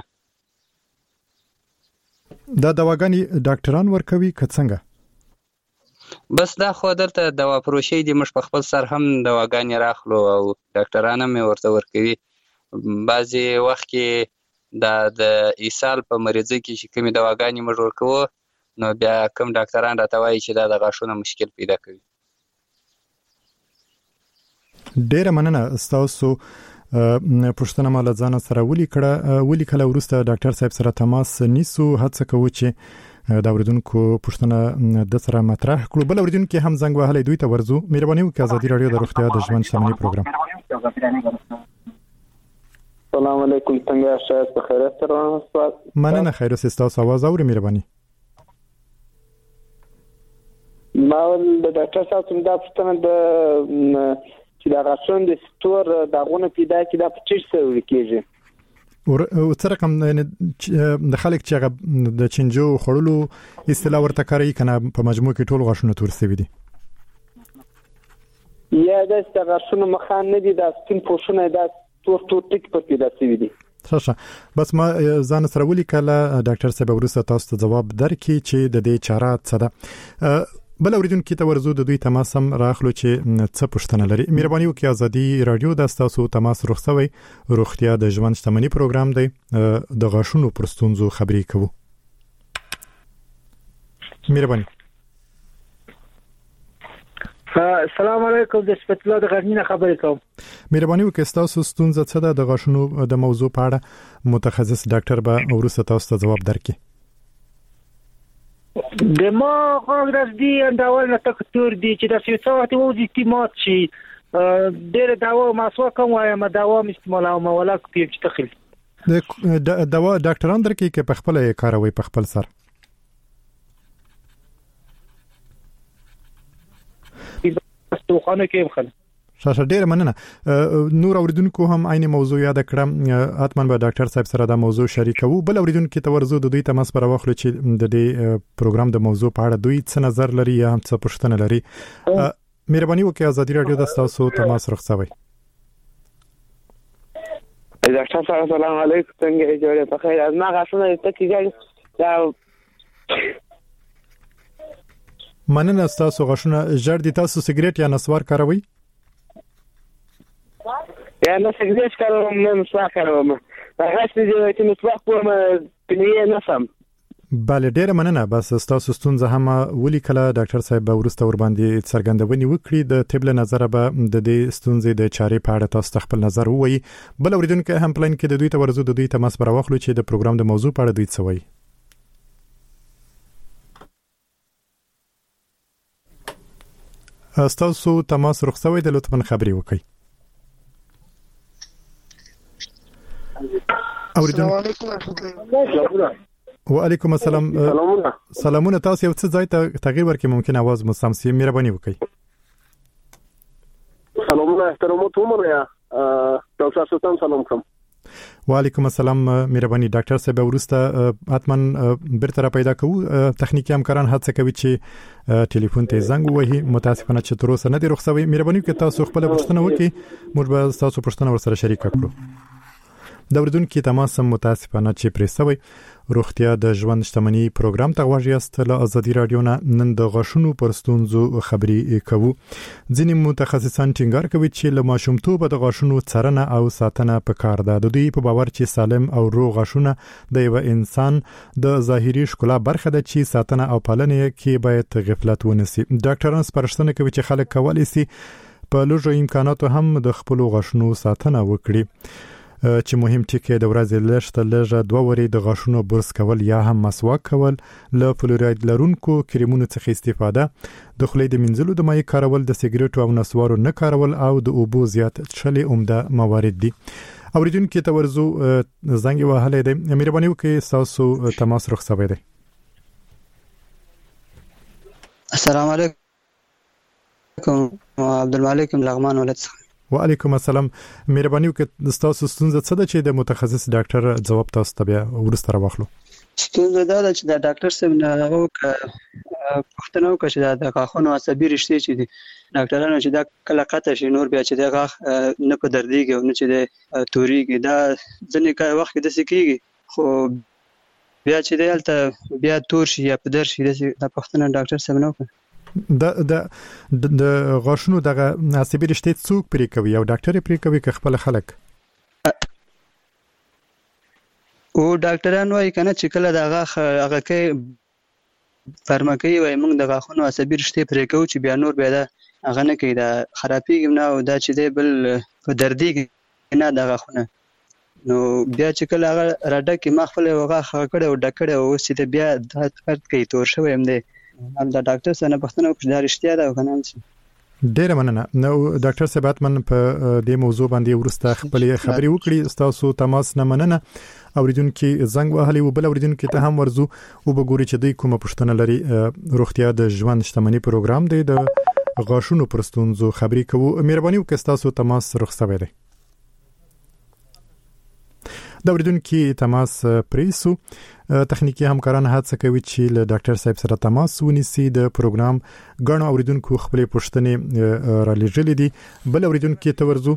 دا دواګانې ډاکټران ورکوي که څنګه؟
بس دا خو دلته دوا پروشي دي، موږ په خپل سر هم دواګانې راخلو او ډاکټران هم ورته ورکوي. بعضي وخت کې دا د ایسال په مریضۍ کې چې کومې دواګانې موږ ورکوو نو بیا کوم ډاکټران راته وایي چې دا د غاښونو مشکل پیدا کوي.
ډیره مننه تاسو پښتنه مال ځان سره ولي کړه ولي کله ورسته ډاکټر صاحب سره تماس نیسو، هڅه کوو چې دا اوریدونکو پوښتنه د سره مطرح کړو. بل اوریدونکو هم زنګ وهلې دوی ته ورزو. مهرباني وکړئ ازادي رادیو د روغتیا د ژوند شتمنۍ پروګرام.
السلام علیکم، څنګه شایست په خیریت سره اوسئ؟
مننه، خیر اوسئ. تاسو आवाज اورئ؟ مهرباني.
ما د ډاکټر صاحب څخه دا پوښتنه د چې دا غاښونه د ستور داغونه پیدا کړي دا په څه سره کېږي؟
او څه رقم د خلک چې د چنجو خړلو اصطلاح ورته کوي کنه په مجموع کې ټول غاښونه تور سوي دي
یا د غاښونو مخان نه دي د سپین پوښونه د تور تور ټک په پیدا سوي دي.
ښه، بس ما ځان سره ولي کله ډاکټر صاحب ورسره تاسو ته جواب درکړي چې د دې چاره څه ده. بل اوریدونکو ته ورزو د دوی تماس هم راخلو چې څه پوښتنه لري. مهرباني وکړئ ازادي رادیو د تاسو تماس رخصوي روغتیا د ژوند شتمنۍ پروګرام دی، د غاښونو پر ستونزو خبرې کوو. مهرباني.
السلام علیکم، د سپیڅلو د غرنینه خبرې کوم.
مهرباني وکړئ تاسو ستونزه څه ده د غاښونو د موضوع په اړه متخصص ډاکټر به ورسره تاسو ته جواب درکړي.
د ما غوږ دی انداول نه تک تور دی چې د څه وخت وځي تیمات شي ډېر داوا مسوا کوم وایم داوا استعمالوم ولا کوم چې تخیل
د دوا ډاکټران درکې کې په خپل کاروي په خپل سر
په خانه کې مخل.
شاشه ډیر مننه. نور اوریدونکو هم عین موضوع یاد کړم، اتمن به ډاکټر صاحب سره دا موضوع شریکو. بل اوریدونکو ته ورزو د دوی تماس پر واخلو چې د دې پروګرام د موضوع په اړه دوی څه نظر لري یا هم څه پوښتنه لري. مهرباني وکړئ ازادي رادیو د تاسو تماس رخصوي.
ډاکټر صاحب سلام علیکم، څنګه جوړه په خیر؟ از ما غاښونه ته کیږي دا
مننه. تاسو غاښونه ژړ دي، تاسو سیګریټ یا نسوار کاروي؟
یا نه سیګریټ کاروم نه نسوار کاروم. هغه چې نسوار کوم پنیه نسم.
بله ډیره مننه. بس تاسو ستونزه هم ولي کله ډاکټر صاحب به ورسته ور باندې څرګندونې وکړي. د طب له نظر به د دې ستونزې د چارې په اړه تاسو خپل نظر ووایي. بل اوریدونکو هم پلان کې د دوی ته ورزو د دوی تماس پر واخلو چې د پروګرام د موضوع په اړه دوی څه وایي. تاسو تماس رخصوي د لطفاً خبري وکړئ. وعلیکم السلام. سلامونه. تاسو یو څه ځای ته تغییر ورکړئ، ممکن आवाज مو سم سي. مهرباني وکړئ.
سلامونه احترامات ومنه. ډاکټر صاحب سلام کوم.
وعلیکم السلام. مهرباني ډاکټر صاحب ورسته اتمن برته را پیدا کوو. تخنیکی همکاران هڅه کوي چې ټلیفون ته زنګ ووهي. متاسفانه چې تر اوسه نه دی رخصوي. مهرباني وکړئ تاسو خپل پوښتنه وکړئ، موږ به تاسو پوښتنه ورسره شریک کړو. د اوریدونکو تماس هم متاسفانه چې پرې سوی. روغتیا د ژوند شتمنۍ پروګرام ته غواړي است له ازادي رادیو نه نن د غاښونو پر ستونزو خبري کوو. ځینې متخصصان ټینګار کوي چې له ماشومتوب د غاښونو څارنه او ساتنه پکار ده. د دوی په باور چې سالم او روغ غاښونه د یو انسان د ظاهري ښکلا برخه ده چې ساتنه او پالنه کې باید غفلت ونسی. ډاکټران سپارښتنه کوي چې خلک کولی شي په لږو امکاناتو هم د خپل غاښونو ساتنه وکړي، چې مهم ټکی د ورځې لږ تر لږه دوه وری د غاښونو برس کول یا هم مسواک کول، له فلوراید لرونکو کریمونو څخه استفاده، د خولې د منځلو د مایع کارول، د سیګریټو او نسوارو نه کارول او د اوبو زیات څښل عمده موارد دي. اوریدونکو ته ورزو زنګ وهلې دی. مهرباني وکړئ تاسو تماس رخصوي دی.
السلام علیکم، عبدالمالک لغمان ولایت.
وعلیکم السلام. مهرباني وکړئ تاسو ستونزه څه ده چې د متخصص ډاکټر جواب تاسو ته بیا ورسته راوخلو.
ستونزه دا ده چې د ډاکټر صاحب نه پوښتنه وکړه چې د غاښونو عصبي رشتې چې دي ډاکټرانو چې دا کله قطع شي نور بیا چې د غاښ نه په درديږي او نه چې د توريږي، دا ځنې وخت کې د سکیږي خو بیا چې دلته بیا تور شي یا په در شي د پوښتنه ډاکټر صاحب نه وکړه.
د د د غاښونو دغه عصبي رشتې څوک پرې کوي؟ او ډاکټر پرې کوي که خپل خلک؟
او ډاکټران وايي کنه چې کله د غاښ هغه کې فارماکي وايي موږ د غاښونو عصبي رشتې پرې کوو چې بیا نور بیا دا هغه نه کوي، دا خرابېږي نه او دا چې دی بل په دردي کې نه د غاښونه نو بیا چې کله هغه راډکې ما خپل هغه خغه کړی او ډکړی او اوس چې بیا دا درد کوي تور شوی هم دی هم د ډاکټر سره پوښتنه وکړه دا رښتیا ده او که نه.
ډیره مننه. نو ډاکټر صاحب اتمن په دې موضوع باندې ورسته خپل خبري وکړي. تاسو تماس نه مننه. اوریدونکو زنګ وهلی او بل اوریدونکو ته هم ورزو او بګوري چې دوی کومه پوښتنه لري. روغتیا د ژوند شتمنۍ پروګرام دی د غاښونو پر ستونزو خبري کوو. مهرباني وکړئ تاسو تماس رخصوي دی. د اوریدونکو تماس پریسو تخنیکی همکاران هڅه کوي چې له ډاکټر صاحب سره تماس ونیسي. د پروګرام غنو اوریدونکو خپل پوښتنې را لېږلې دي. بل اوریدونکو ته ورزو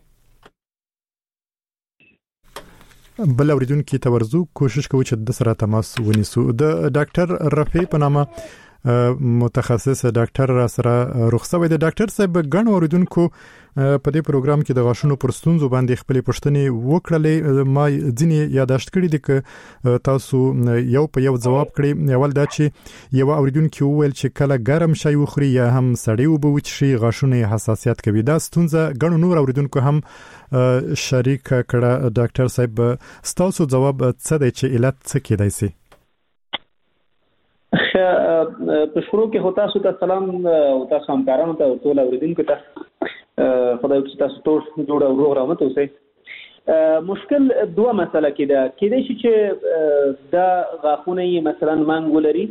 بل اوریدونکو ته ورزو کوشش کوي چې د سره تماس ونیسو. د ډاکټر رفیع په نامه متخصص ډاکټر را سره رخصوي د ډاکټر صاحب غنو اوریدونکو په دې پروګرام کې د غاښونو پر ستونزو باندې خپل پوښتنې وکړلې. ما ځینې یاداشت کړی دي چې تاسو یو په یو جواب کړی. اول دا چې یو اوریدونکو وویل چې کله ګرم شي وخوري یا هم سړی وبو چې غاښونه حساسیت کوي. دا ستونزه غنو نور اوریدونکو هم شریک کړه. ډاکټر صاحب تاسو جواب څه دی چې علت څه کېدای شي؟
په شروع کې هوتا سو ته سلام او تاسو همکارانو ته ټول اوریدونکو ته خدای دې تاسو ټول جوړ او روغ رحمت اوسئ. مشکل دوه مسله کې ده. کېدای شي چې دا غاښونه مثلا مانګ لري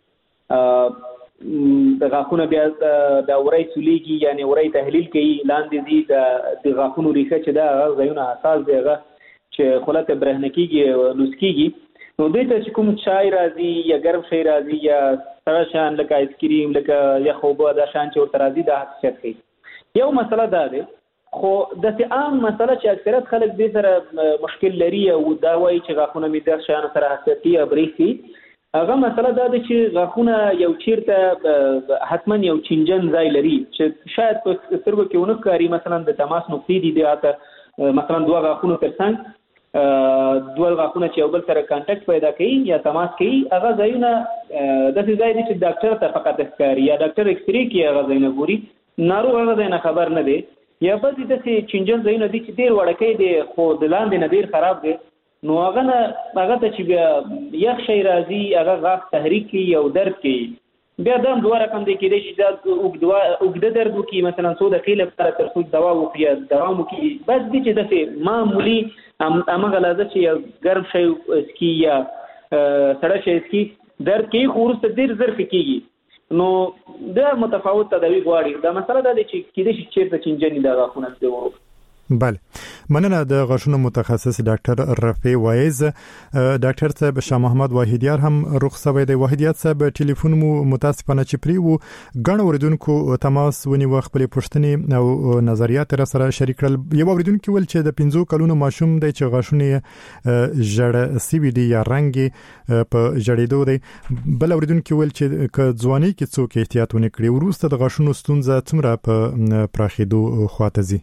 د غاښونه بیا د اورۍ سولېږي یعنی اورۍ تحلیل کوي لاندې دي د غاښونو ریښه چې دا غوونه حساس دی هغه چې خلک برهنه کېږي لوس کېږي. نو دوی ته چې کوم چای راځي یا ګرم شی راځي یا سره شان لکه آیس کریم لکه یا خوبه دا شان چې ورته راځي دا حساسیت کوي. یو مسله دا ده خو د څه عام مسله چې اکثریت خلک دې سره مشکل لري او دا وایي چې غاښونه مې د شان سره حساسیت یا بریسي. هغه مسله دا ده چې غاښونه یو چیرته حتما یو چنجن ځای لري چې شاید په سترګو کې ونه ښکاري. مثلا د تماس نقطې دي د مثلا دوه غاښونو ترڅنګ دوه غاښونه چې یو بل سره کانټیکټ پیدا کوي یا تماس کوي. هغه ځایونه داسې ځای دي چې ډاکټر ته فقط ښکاري یا ډاکټر ایکسرې کوي هغه ځایونه ګوري. ناروغ هغه ځای نه خبر نه دی. یا بعضې داسې چنجن ځایونه دي چې ډېر وړوکی دی خو د لاندې نه ډېر خراب دی. نو هغه نه هغه ته چې بیا یخ شی راځي هغه غاښ تحریک کوي او درد کوي. بیا دا هم دوه رقم دی. کېدای شي دا اوږده درد وکړي مثلا څو دقیقې لپاره تر څو دوا وکړي یا دوام وکړي. بس دي چې داسې معمولي همغه لحظه چې یا ګرم شی اسکي یا سړه شی اسکي درد کوي خو وروسته ډېر زر ښه کېږي. نو دا متفاوت تداوي غواړي. دا مسله دا دی چې کېدای شي چېرته چنجنې دا غاښونه دې ورو.
بله مننه. د غاښونو متخصص ډاکټر رفیع وایز. ډاکټر صاحب شاه محمد واحدیار هم رخصوي دی. واحدیار صاحب ټلیفون مو متاسفانه چې پری وو غن اوریدونکو تماس ونیو خپل پوښتنې او نظریات را سره شریک کړل. یو اوریدونکو ول چې د پنځو کلونو ماشوم دی چې غاښونه جړ سی وی ډي یا رنګ په جړېدو دی. بل اوریدونکو ول چې ک ځواني کې څوک احتیاط ونه کړي وروسته د غاښونو ستونزه څومره په پراخېدو خواته ځي؟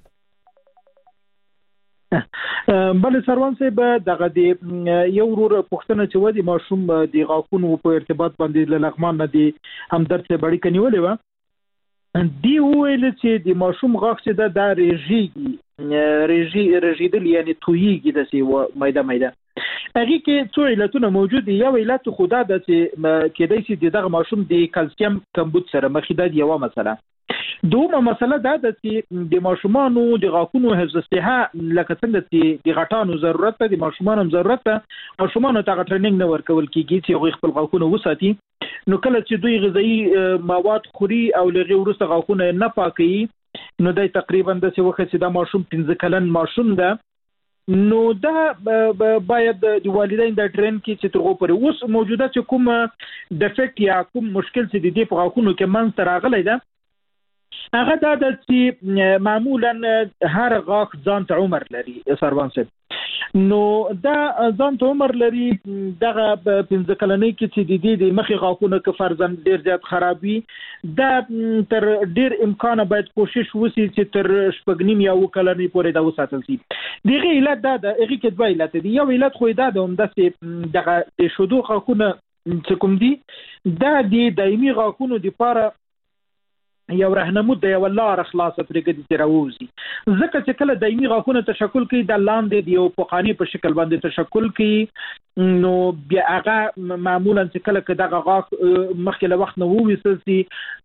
بل سروان صاحب دغه دی یو ورور پښتنه چې ودی ماشوم د غاښونو په ارتباط باندې له لغمان نه دی هم درد څخه بړی کنيولې و دی ویل چې د ماشوم غاښ چې د د ریژي ریژي ریژیدل یعنی تویږي د سی مایده مایده هغه کې څو علتونه موجود دي. یو علت خدا د چې کېدای شي دغه ماشوم د کلسیم کمبود سره مخ د یو مسله. دومره مسله دا ده چې د ماشومانو د غاښونو حفظ الصحه لکه څنګه چې د غټانو ضرورت ده د ماشومانو هم ضرورت ده. ماشومانو ته ټریننګ نه ورکول کیږي چې هغوی خپل غاښونه وساتي. نو کله چې دوی غذایی مواد خوري او لږه وروسته غاښونه نه پاکوي نو دای تقریبا د څه وخت چې دا ماشوم پنځه کلن ماشوم ده. نو دا باید د والدین د ټرین کې چې ترغو پر اوس موجوده چې کوم ډیفیکټ یا کوم مشکل چې د دې په غاښونو کې منځ ته راغلی ده هغه دا د چې معمولا هر غاښ ځان ته عمر لري سروان صاحب. نو دا ځان ته عمر لري دغه پنځه کلنۍ کې چې د دې د مخې غاښونه که فرضاً ډېر زیات خراب وي دا تر ډېر امکانه باید کوشش وشي چې تر شپږ نیم یا اوه کلنۍ پورې دا وساتل شي. دغه علت دا ده هغې کې دوه علت دي. یو علت خو دا ده همداسې دغه د شیدو غاښونه چې کوم دي دا د دایمي غاښونو دپاره یو رهنمود د یو لار خلاصه پرېږدي چې راووځي. ځکه چې کله دایمي غاښونه تشکل کوي د لاندې د یو فوقاني په شکل باندې تشکل کوي نو بیا هغه معمولا چې کله که دغه غاښ مخکې له وخت نه وویستل سي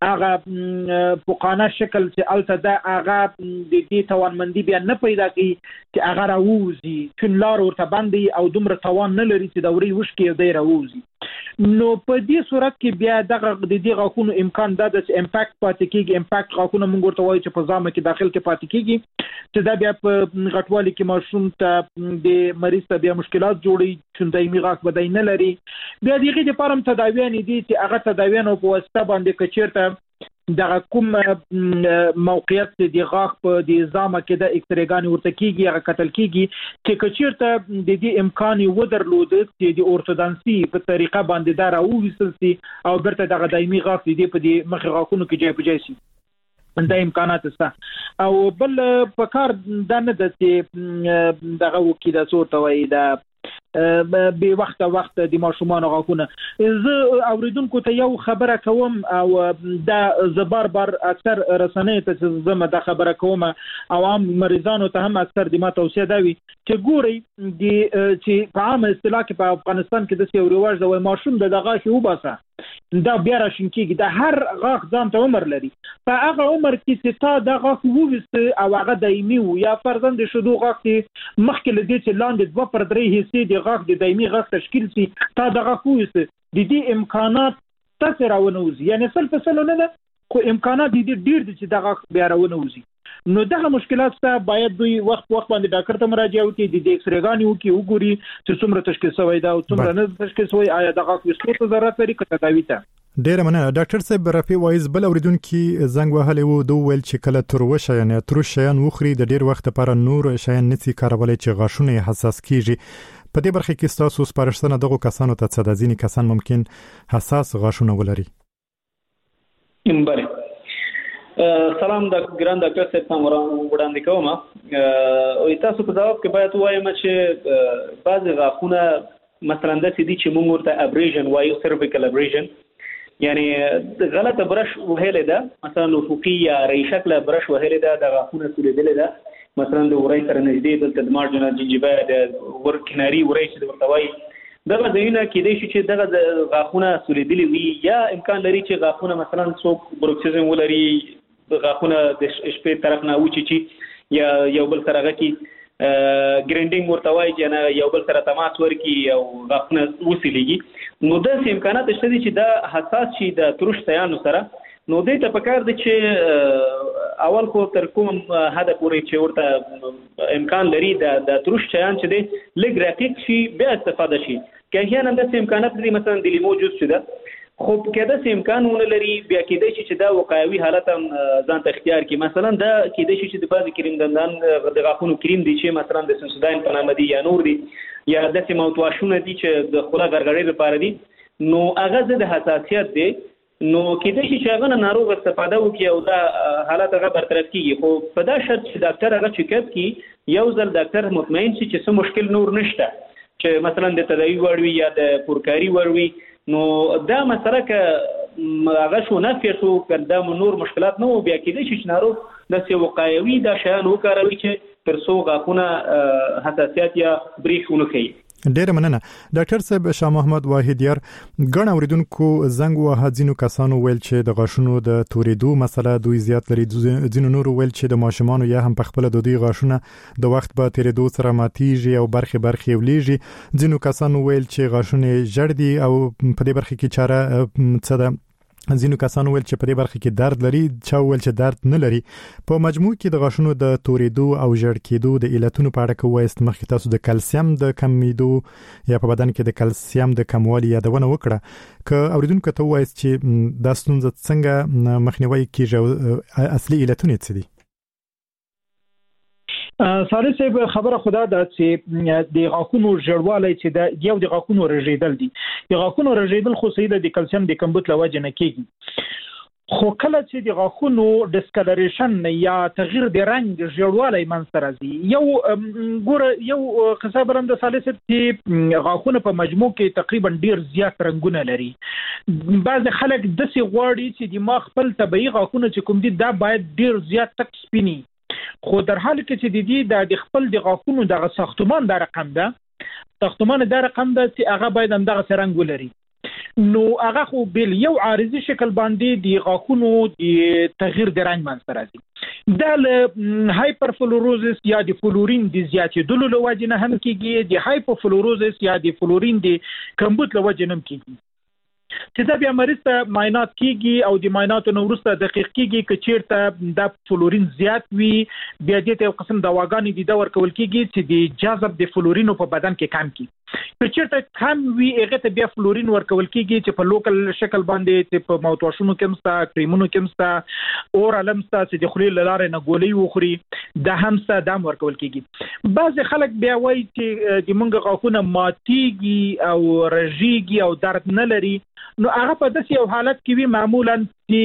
هغه فوقانه شکل چې هلته ده هغه د دې توانمندي بیا نه پیدا کوي چې هغه راووځي، چون لار ورته بند او دومره توان نه لري چې د ورۍ وشکې دی راووځي. نو په دې صورت کې بیا دغه د دې غاښونو امکان دا ده چې امپاکټ پاتې کېږي. امپاکټ غاښونه موږ ورته وایو چې په ضامه کې داخل کې پاتې کېږي چې دا بیا په غټوالي کې ماشوم ته د مریض ته بیا مشکلات جوړوي، چون دایمي غاښ به دی نه لري. بیا د هغې دپاره هم تداویانې دي چې هغه تداویانو په واسطه باندې که چېرته دغه کوم موقعیت چې د غاښ په د ضامه کې د اکسرېګانې ورته کېږي هغه کتل کېږي چې که چېرته د دې امکان یې ودرلوده چې د اورتودانسي په طریقه باندې دا راوویستل سي او بیرته دغه دایمي غاښ د دې په دې مخې غاښونو کې جای په جای سي، دا امکانات شته. او بل په کار دا نه ده چې دغه وکړي دا څه ورته وایي دا به وخت وخت د ماشومان غاښونه. زه اوریدونکو ته یو خبره کوم او دا زه بار بار اکثر رسنۍ ته چې زه دا خبره کوم او عام مریضانو ته هم اکثر د ما توصیه دا وي چې ګورئ د چې په عامه اصطلاح کې په افغانستان کې داسې یو رواج ده وایي ماشوم د د غاښ وباسه دا بیا راشین کېږي. دا هر غاښ ځان ته عمر لري. په هغه عمر کې چې تا دا غاښ وویسته او هغه دایمي و یا فرضاً د شیدو غاښ کې مخکې له دې چې لاندې دوه پر درې حصې د غاښ د دایمي غاښ تشکیل سي تا د غاښ وویسته د دې امکانات تاسې راونوځي، یعنې سل په سلو نه ده خو امکانات د دې ډېر دي چې دا غاښ بیا راونوځي. نو دغه مشکلات ته باید دوی وخت وخت باندې ډاکټر ته مراجعه وکړي، د دې اکسرېګانې وکړي، وګوري چې څومره تشخیص شوی ده او څومره نه تشخیص شوی، آیا د غاښ ویستلو ته ضرورت لري که تداوي ته.
ډیره مننه ډاکټر صاحب. رفیع وایز بل اوریدونکي زنګ وهلی و، دوی ویل چې کله تروه شیان یا تروش شیان وخوري د ډیر وخت لپاره نور شیان نشي کارولی چې غاښونه یې حساس کیږي. په دې برخه کې ستاسو سپارښتنه دغو کسانو ته څه ده؟ ځینې کسان ممکن حساس غاښونه ولري.
بله سلام د ګران ډاکټر صاحب ته وړاندې کوم. او تاسو په جواب کې باید وایم چې بعض غاښونه مثلا داسې دي چې موږ ورته ابریژن وایو، سیرفیکل ابریژن، یعنی غلطه برش وهلې ده، مثلا افقي یا ری شکله برش وهلې ده، د غاښونه سولېدلې ده، مثلا د وری سره نږدې دلته د مارجنال جنجیبه د ور کناري وری چې ورته وایي دغه ځایونه کېدای شي چې دغه غاښونه سولېدلي وي، یا امکان لري چې غاښونه مثلا څوک بروکسیزم ولري، غاښونه د شپې طرف نه وچیچي یا یو بل سره غټي ګرینډینګ ورته وایي چې یو بل سره تماس ورکړي او غاښونه وسیلېږي. نو داسې امکانات شته دي چې دا حساس شي د تروش شیانو سره. نو دې ته پکار دي چې اول خو تر کوم حده پورې چې ورته امکان لري د تروش شیان چې دی لږ رقیق شي بیا استفاده شي. که احیانا داسې امکانات دي مثلا د لیمو جوس چې ده خو که داسې امکان ونه لري بیا کېدای شي چې دا وقایوي حالت هم ځان ته اختیار کړي. مثلا دا کېدای شي چې د بعضې کریم دندان د غاښونو کریم دي چې مثلا د سنسوداین په نامه دي یا نور دي، یا داسې موتواشونه دي چې د خوله غرغړې لپاره دي، نو هغه ضد حساسیت دی. نو کېدای شي چې هغه نه ناروغ استفاده وکړي او دا حالت هغه برطرف کېږي، خو په دا شرط چې ډاکټر هغه چیک اپ کړي، یو ځل ډاکټر مطمئن شي چې څه مشکل نور نشته چې مثلا د تداوي وړ وي یا د پورکاري وړ وي، نو دا مسله که هغه شو نفی شو که دا نور مشکلات نه و بیا کېدای شي چې ناروغ داسې وقایوي دا شیان وکاروي چې تر څو غاښونه حساسیت یا بریښ ونه کوي.
ډیره مننه ډاکټر صاحب. شاه محمد واحدیار ګڼ اوریدونکو زنګ وهه، ځینو کسانو ویل چې د غاښونو د تورېدو مسله دوی زیات لري، ځینو نورو ویل چې د ماشومانو یا هم په خپل د دوی غاښونه د وخت په تیرېدو سره ماتیږي او برخې برخې ولیږي، ځینو کسانو ویل چې غاښونه ژړ دي او په دې برخه کې چاره څه ده، ځینو کسانو ویل چې په دې برخه کې درد لري، چا ویل چې درد نه لري. په مجموع کې د غاښونو د تورېدو او ژړ کېدو د علتونو په اړه که ووایاست، مخکې تاسو د کلسیم د کمیدو یا په بدن کې د کلسیم د کموالي یادونه وکړه، که اوریدونکو ته ووایاست چې دا ستونزه څنګه مخنیوي کېږي او اصلي علتونه څه دي؟
ساره صاحب خبره خدا ده چې د غاښونو ژړوالی چې دا یو د غاښونو رژېدل دي، د غاښونو رژېدل خو صحیح ده د کلسیم د کمبود له وجې نه کېږي، خو کله چې د غاښونو ډسکلریشن یا تغییر د رنگ ژړوالی منځته راځي یو ګوره یو قصه برم د سالس چې غاښونه په مجموع کې تقریبا ډیر زیات رنگونه لري. بعض خلک داسې غواړي چې د ما خپل طبیعي غاښونه چې کوم دي دا باید ډیر زیات تک سپینی، خو در حال کې چې د دې د خپل د غاښونو دغه ساختمان دا رقم ده ساختمان دا رقم ده چې هغه باید هم دغه رنګ ولري. نو هغه خو بل یو عارضي شکل باندې د غاښونو د تغییر د رنګ منځته راځي. دا له هایپرفلوروزس یا د فلورین د زیاتېدلو له وجې نه هم کېږي، د هایپوفلوروزس یا د فلورین د کمبود له وجې نه هم کېږي. چې دا بیا مریض ته معاینات کېږي او د معایناتو نه وروسته دقیق کېږي که چېرته دا فلورین زیات وي بیا دې ته یو قسم دواګانې دي دا ورکول کېږي چې د جذب د فلورینو په بدن کې کم کړي. که چېرته کم وي هغې ته بیا فلورین ورکول کېږي چې په لوکل شکل باندې چې په موتواشونو کې هم شته، کریمونو کې هم شته، اورال هم شته چې د خولې له لارې نه ګولۍ وخوري دا هم شته، دا هم ورکول کېږي. بعضې خلک بیا وایي چې د موږ غاښونه ماتېږي او رژېږي او درد نه لري. نو هغه په داسې یو حالت کې وي معمولا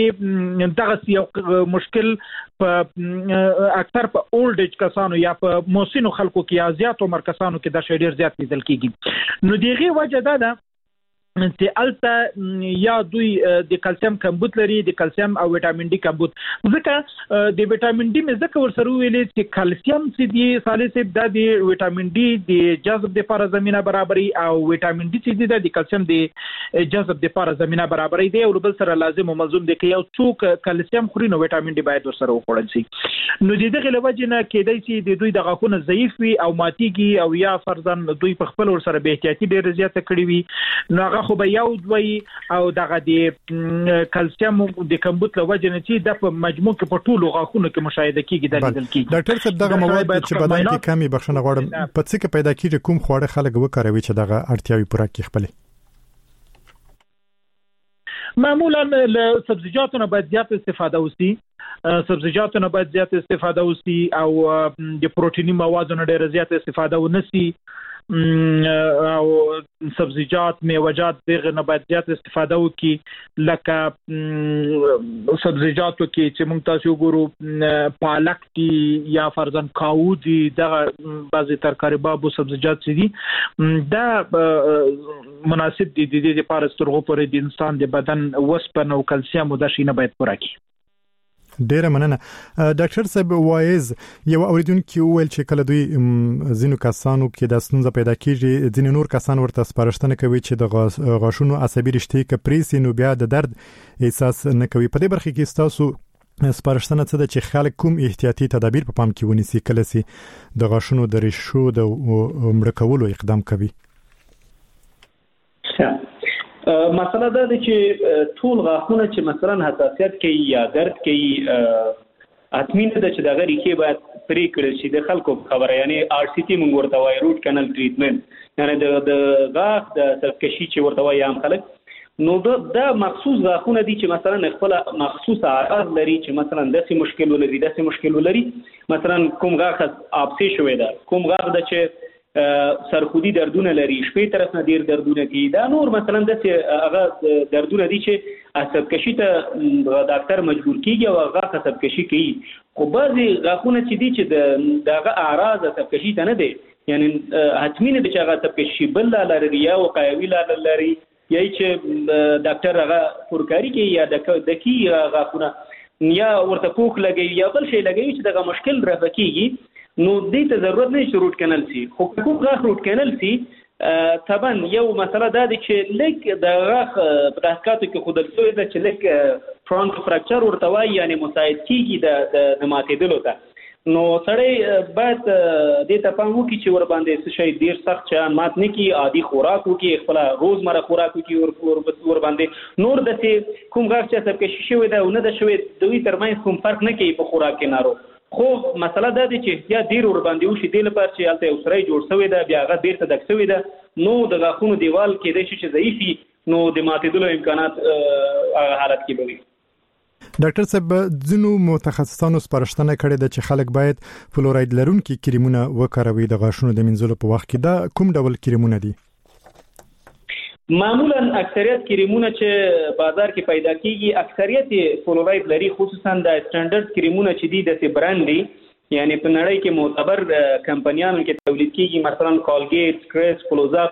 چې دغه یو مشکل په اکثر په اولډ ایج کسانو یا په موسینو خلکو کې یا زیات عمر کسانو کې دا شی ډېر زیات لیدل کېږي. نو د هغې وجه دا ده چې هلته یا دوی د کلسیم کمبود لري، د کلسیم او ویټامین ډي کمبود. ځکه د ویټامین ډي مې ځکه ورسره وویلې چې کلسیم چې دی صالح صاحب دا د ویټامین ډي د جذب دپاره زمینه برابري او ویټامین ډي چې دی دا د کلسیم د جذب دپاره زمینه برابري دی او بل سره لازم او ملزوم دی که یو څوک کلسیم خوري نو ویټامین ډي باید ورسره وخوړل شي. نو د دغې له وجې نه کېدای شي د دوی د غاښونه ضعیف وي او ماتېږي او یا فرضاً دوی په خپل ورسره بې احتیاطي ډېره زیاته کړې وي. نو هغه خو به یو دوی او دغه د کلسیم د کمبود له وجې نه چې د په مجموع کې په ټولو غاښونو کې مشاهده کېږي دا لیدل کېږي.
ډاکټر صاحب دغه مواد چې بدن کې کمی بخښنه غواړم په څه کې پیدا کېږي، کوم خواړه خلک وکاروي چې دغه اړتیاوې پوره کړي خپلې؟
معمولا له سبزیجاتو نه باید زیات استفاده وشي، سبزیجاتو نه باید زیات استفاده وشي او د پروتیني موادو نه ډېره زیات استفاده ونه شي او سبزیجات میوه‌جات دغه نه باید زیات استفاده وکړي. لکه سبزیجاتو کې چې موږ تاسو وګورو پالک دي یا فرضاً کاو دي، دغه بعضې ترکاري بابو سبزیجات چې دي دا مناسب دي د دې لپاره چې تر هغو پورې د انسان د بدن وسپنه او کلسیم او دا شی نه باید پوره کړي.
ډیره مننه. ډاکټر صاحب وایز یو اوریدونکو ویل چې کله دوی ځینو کسانو کې د ستونزه پیدا کیږي ځینې نور کسان ورته سپارښتنه کوي چې د غاښونو عصبي رشتې کپریسي نو بیا د درد احساس نه کوي. په دې برخه کې تاسو سپارښتنه څه ده چې خلک کوم احتیاطي تدابیر په پام کې ونیسي کله چې د غاښونو د ریشو د مړه کولو اقدام کوي؟
مسله دا ده چې ټول غاښونه چې مثلا حساسیت کوي یا درد کوي حتمي نه ده چې دغه ریښې باید پرې کړل شي. د خلکو خبره یعنی آر سی ټي موږ ورته وایو روټ کانال ټریټمنټ، یعنی د د غاښ د سرکشي چې ورته وایي عام خلک. نو دا مخصوص غاښونه دي چې مثلا خپل مخصوص اعراض لري چې مثلا داسې مشکل ولري داسې مشکل ولري مثلا کوم غاښ آبسي شوی ده، کوم غاښ ده چې سرخودي دردونه لري، شپې طرف نه ډیر دردونه کوي، دا نور مثلا داسې هغه دردونه دي چې عصب کشي ته ډاکټر مجبور کیږي او هغه عصب کشي کوي. خو بعضې غاښونه چې دي چې دغه اعراض عصب کشي ته نه دي، یعنی حتمي نه دي چې هغه عصب کشي بل لري یا وقایوي لري یا چې ډاکټر هغه پرکاري کوي یا دکي غاښونه یا ورته پوښ لګوي یا بل شی لګوي چې دغه مشکل رفع کیږي. نو دې ته ضرورت نه چې روټ کانال سي، خو کوم غاښ روټ کانال سي طبعا یو مسله دا ده چې لیک د غاښ په تحقیقاتو کې ښودل شوې ده چې لیک فرانک فراکچر ورته وایي یعنی مساعد کېږي د د ماتېدلو ته. نو سړی باید دې ته پام وکړي چې ور باندې څه شی ډېر سخت شیان مات نه کړي، عادي خوراک وکړي، خپله روزمره خوراک وکړي، ور باندې نور داسې کوم غاښ چې عصب کشي شوی ده او نه ده شوې دوی ترمنځ کوم فرق نه کوي په خوراک کې نارو. خو مسله دا ده چې یا ډېر ور باندې وشي دې لپاره چې هلته یو سری جوړ شوی ده بیا هغه بېرته ډک شوی ده نو د غاښونو دیوال کېدای شي چې ضعیف وي نو د ماتېدلو امکانات هغه حالت کې به وي.
ډاکټر صاحب ځینو متخصصانو سپارښتنه کړې ده چې خلک باید فلوراید لرونکي کریمونه وکاروي د غاښونو د مینځلو په وخت کې. دا کوم ډول کریمونه دي؟
معمولا اکثریت کریمونه چې بازار کې پیدا کیږي اکثریت فلوراید لري، خصوصا د سټانډرډ کریمونه چې دي د برانډ دي، یعنی په نړۍ کې معتبر کمپنیانو کې تولید کیږي، مثلا کالګیټ، کرس،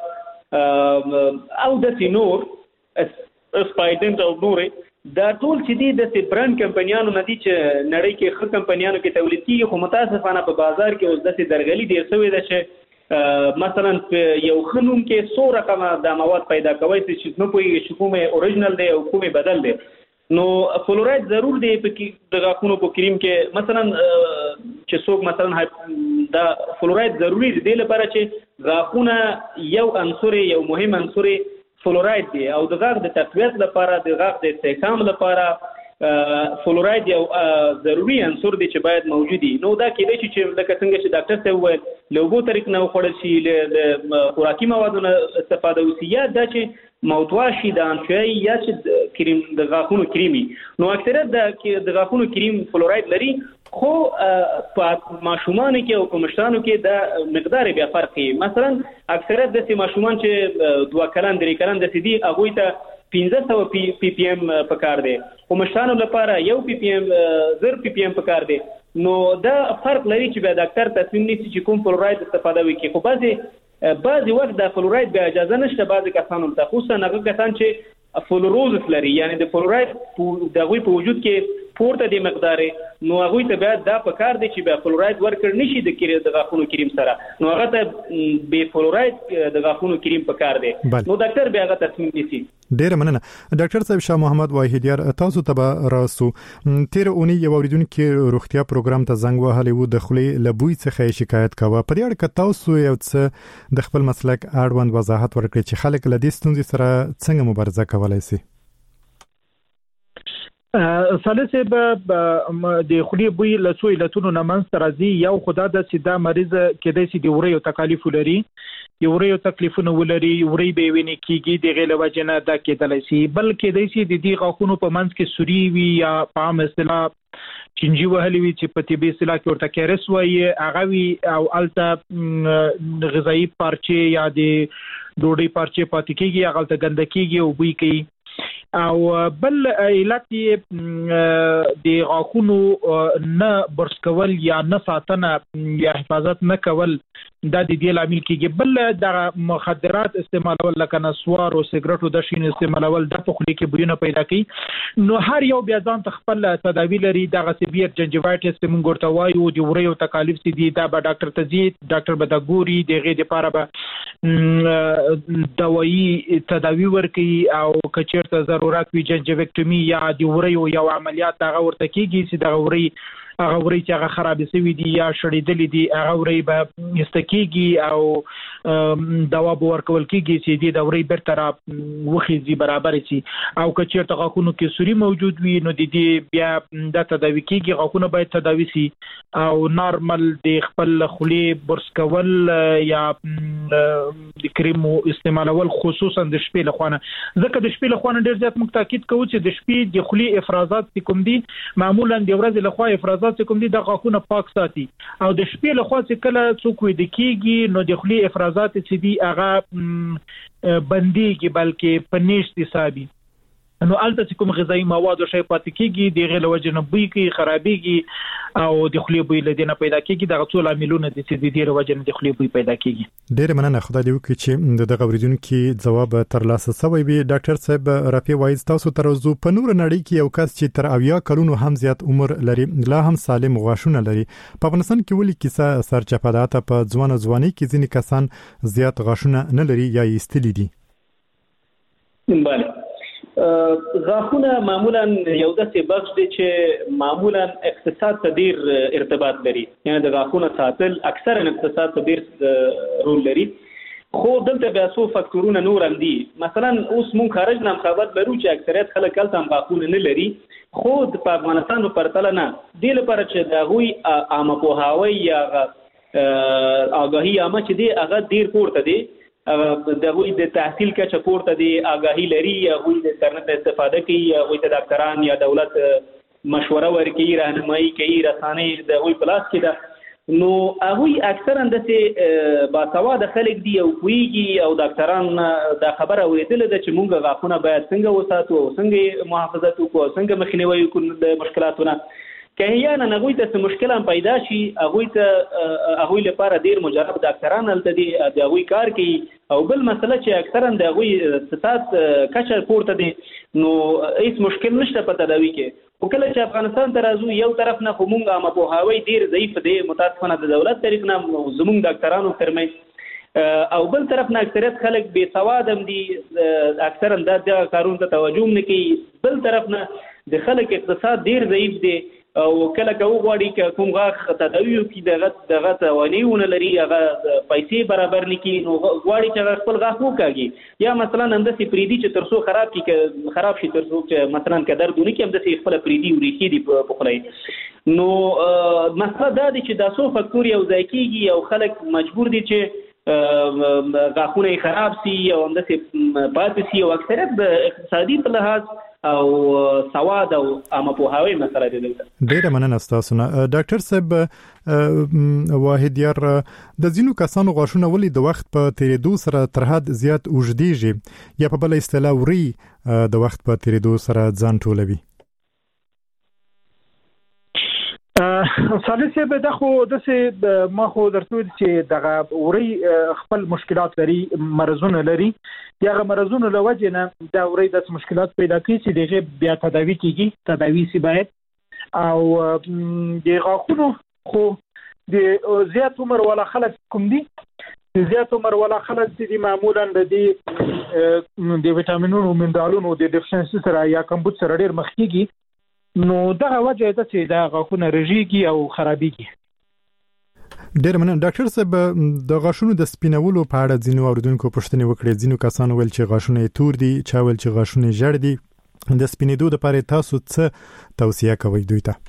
کلوزاپ او د نور سپایډنټ او نورې دا ټول چې دي د برانډ کمپنیانو نه دي چې نړۍ کې ښه کمپنیانو کې تولید کیږي، خو متاسفانه په بازار کې اوس داسې درغلي ډېر شوې ده چې مثلا یو خنوم کې څو رقمه د مواد پیدا کوي چې نه پوهیږي چې کومه اوریجنل دی او کومه بدل دی. نو فلوراید ضرور دی په د غاښونو په کریم کې، مثلا چې څوک مثلا دا فلوراید ضروری دی لپاره چې غاښونه یو عنصر یو مهم عنصر فلوراید دی او د غاښ د تقویت لپاره د غاښ د استحکام لپاره فلوراید یو ضروری عنصر دی چې باید موجود وي. نو دا کېدای شي چې لکه څنګه چې ډاکټر صاحب وویل له اوبو طریق نه وخوړل شي، له خوراکي موادو نه استفاده وشي، یا دا چې موتواش شي د انشوایي یا چې کریم د غاښونو کریمي. نو اکثریت د غاښونو کریم فلوراید لري، خو په ماشومانو کې او په مشرانو کې د مقدار بیا فرق کوي. مثلا اکثریت داسې ماشومان چې دوه کلن درې کلن داسې دي هغوی ته پنځه سوه پی پی پی ایم پکار دی، خو مشرانو لپاره یو پی پی ایم زر پی پی ایم پکار دی. نو دا فرق لري چې بیا ډاکټر تصمیم نیسي چې کوم فلوراید استفاده وکړي. خو بعضې بعضې وخت د فلوراید بیا اجازه نشته بعضې کسانو ته، خصوصا هغه کسان چې فلوروزس لري، یعنی د فلوراید د هغوی په وجود کې پورته دی مقدار، نو هغوی ته بیا دا پکار دی چې بیا فلوراید ورکړ نشي د د غاښونو کریم سره، نو هغه ته بې فلوراید د غاښونو کریم پکار دی. نو ډاکټر بیا هغه تصمیم نیسي.
ډیره مننه ډاکټر صاحب. شاه محمد واحدیار، تاسو ته به راسو. تیر اونۍ یو اوریدونکو روغتیا پروګرام ته زنګ وهلی و، د خولې له بوی څخه شکایت کاوه. په دې اړه که تاسو یو څه د خپل مسلک اړوند وضاحت ورکړئ چې خلک له دې ستونزې سره څنګه مبارزه کولی شي.
سالسه به د خولې بوی له څو علتونو نه منځته راځي. یو خدا د سیده مریض کېدای شي د وریو تکالیف ولري، یو وریو تکلیفونه ولري، وری به ویني کیږي د غیله وجه نه دا کېدلی شي. بل کېدای شي د دې غاښونو په منځ کې سوري وي یا په عام اصطلاح چنجي وهلي وي چې په طبي اصطلاح کې ورته کیرس وایي هغه وي، او هلته غذایي پارچې یا د ډوډۍ پارچې پاتې کېږي، هغلته ګنده کېږي او بوی کوي. او بل علت د غاښونو نه برس کول یا نه ساتنه یا حفاظت نه کول دا د دې لامل کېږي. بل د مخدرات استعمالول لکه نسوار او سیګریټ او د شین استعمالول د په خولې کې بویونه پیدا کوي. نو هر یو بیا ځان ته خپل تداوی لري. دغه سیویر جنجیوایټس چې موږ ورته وایو د وریو تکالیف چې دي دا به ډاکټر ته ځي، ډاکټر به د ګوري د هغې دپاره به دوايي تداوی ورکوي، او که چېرته ضرورت وي جنجیویکټومي یا د وریو یو عملیات هغه ورته کېږي چې دغه وری هغه وری چې هغه خرابې شوي دي یا شړېدلې دي هغه وری به ایسته کېږي او دوا به ورکول کېږي چې دې د وری بیرته را وخیږي برابر شي. او که چېرته غاښونو کې سوري موجود وي نو د دې بیا دا تداوي کېږي. غاښونه باید تداوي شي او نارمل د خپل خولې برس کول یا د کریمو استعمالول، خصوصا د شپې له خوا نه، ځکه د شپې له خوا نه ډېر زیات موږ تاکید کوو چې د شپې د خولې افرازات چې کوم دي معمولا د ورځې له خوا افرازات چې کوم دي د غاښونه پاک ساتي، او د شپې له خوا چې کله څوک ویده کېږي نو د خولې افرازات چې دي هغه بندېږي بلکې په نیش حسابي. نو هلته چې کوم غذایي مواد او شی پاتې کېږي د هغې له وجې نه بوی کوي، خرابېږي او د خولې بوی له دې نه پیدا کېږي. دغه څو لاملونه دي چې د دې له وجې نه د خولې بوی پیدا کېږي.
ډېره مننه. خدای دې وکړي چې د دغه اورېدونکي ځواب ترلاسه شوی وي. ډاکټر صاحب رافع وایز، تاسو ته راځو. په نوره نړۍ کې یو کس چې تر اویا کلونو هم زیات عمر لري لا هم سالم غاښونه لري، په افغانستان کې ولې کیسه سرچپه ده؟ په ځوانه ځوانۍ کې ځینې کسان زیات غاښونه نه لري یا یې ایستلي دي.
بله، غاښونه معمولا یو داسې بخش دی چې معمولا اقتصاد ته ډېر ارتباط لري، یعنی د غاښونه ساتل اکثرا اقتصاد ته ډېر رول لري. خو دلته بیا څو فکتورونه نور هم دي. مثلا اوس مونږ خارج نه خبرت لرو چې اکثریت خلک هلته هم غاښونه نه لري، خو په افغانستان په پرتله نه. دې لپاره چې د هغوی عامه پوهاوی یا آګاهي عامه چې دی هغه ډېر پورته دی، د هغوی د تحصیل کچه پورته دی، آګاهي لري، هغوی د انټرنټ استفاده کوي، هغوی ته ډاکټران یا دولت مشوره ورکوي، راهنمایي کوي، رسانۍ د هغوی په لاس کې ده. نو هغه اکثرا د باسواده خلک دی او کویږي او ډاکټران دا خبره اوریدل ده چې موږ غاښونه باید څنګه وساتو او څنګه محافظت وکړو څنګه مخنیوي وکړو د مشکلاتونو که احیانا هغوی ته مشکل هم پیدا شي هغوی ته هغوی لپاره ډیر مجرب ډاکټران هلته دي د هغوی کار کوي او بل مسله چې اکثرا د هغوی ستات کچه پورته دي نو هیڅ مشکل نشته په تداوي کې خو کله چې افغانستان ته راځو یو طرف نه خو موږ عامه پوهاوی ډیر ضعیف دی متاسفانه د دولت طریق نه زموږ ډاکټرانو ترمنځ او بل طرف نه اکثریت خلک بې سواد هم دي اکثرا دا کارونو ته توجه نه کوي بل طرف نه د خلک اقتصاد ډیر ضعیف دی او کله که وغواړي که کوم غاښ تداوي وکړي دغه دغه توانایي ونه لري هغه پیسې برابر نه کړي نو غواړي چې هغه خپل غاښ وکاږي یا مثلا همداسې پرېږدي چې تر څو خراب کړي که خراب شي تر څو چې مثلا که درد ونه کړي همداسې خپله پرېږدي وریښې دي په خوله نو مسله دا دی چې دا څو فکتور یو ځای کېږي او خلک مجبور دي چې غاښونه یې خراب سي او همداسې پاتې سي او اکثریت د اقتصادي په لحاظ او سواد او عامه پوهاوی مسله دی دلته
ډیره مننه ستاسو نه ډاکټر صاحب واحد یار د ځینو کسانو غاښونه ولې د وخت په تیریدو سره تر حد زیات اوږدیږي یا په بل اصطلاح وري د وخت په تیریدو سره ځان ټولوي
صالح صاحب دا خو داسې ما خو درته ویل چې دغه وري خپل مشکلات لري مرزونه لري یا هغه مرزونه له وجې نه دا وري داسې مشکلات پیدا کوي چې دغه بیا تداوي کیږي تداوي سي باید او د غاښونو خو د زیات عمر والا خلک کوم دي د زیات عمر والا خلک چې معمولا د دې د وټامینونو او منرالونو د ډیفیشنسي سره یا کمبود سره ډیر مخ کیږي نو دغه وجه ده چې دا غاښونه رژيږي او خرابيږي
ډیر مننه ډاکټر صاحب د غاښونو د سپینولو په اړه ځینو اوریدونکو پوښتنه وکړه ځینو کسانو ویل چې غاښونه تور دي چا ویل چې غاښونه ژړ دي د سپینېدو لپاره تاسو څه توصیه کوئ دوی ته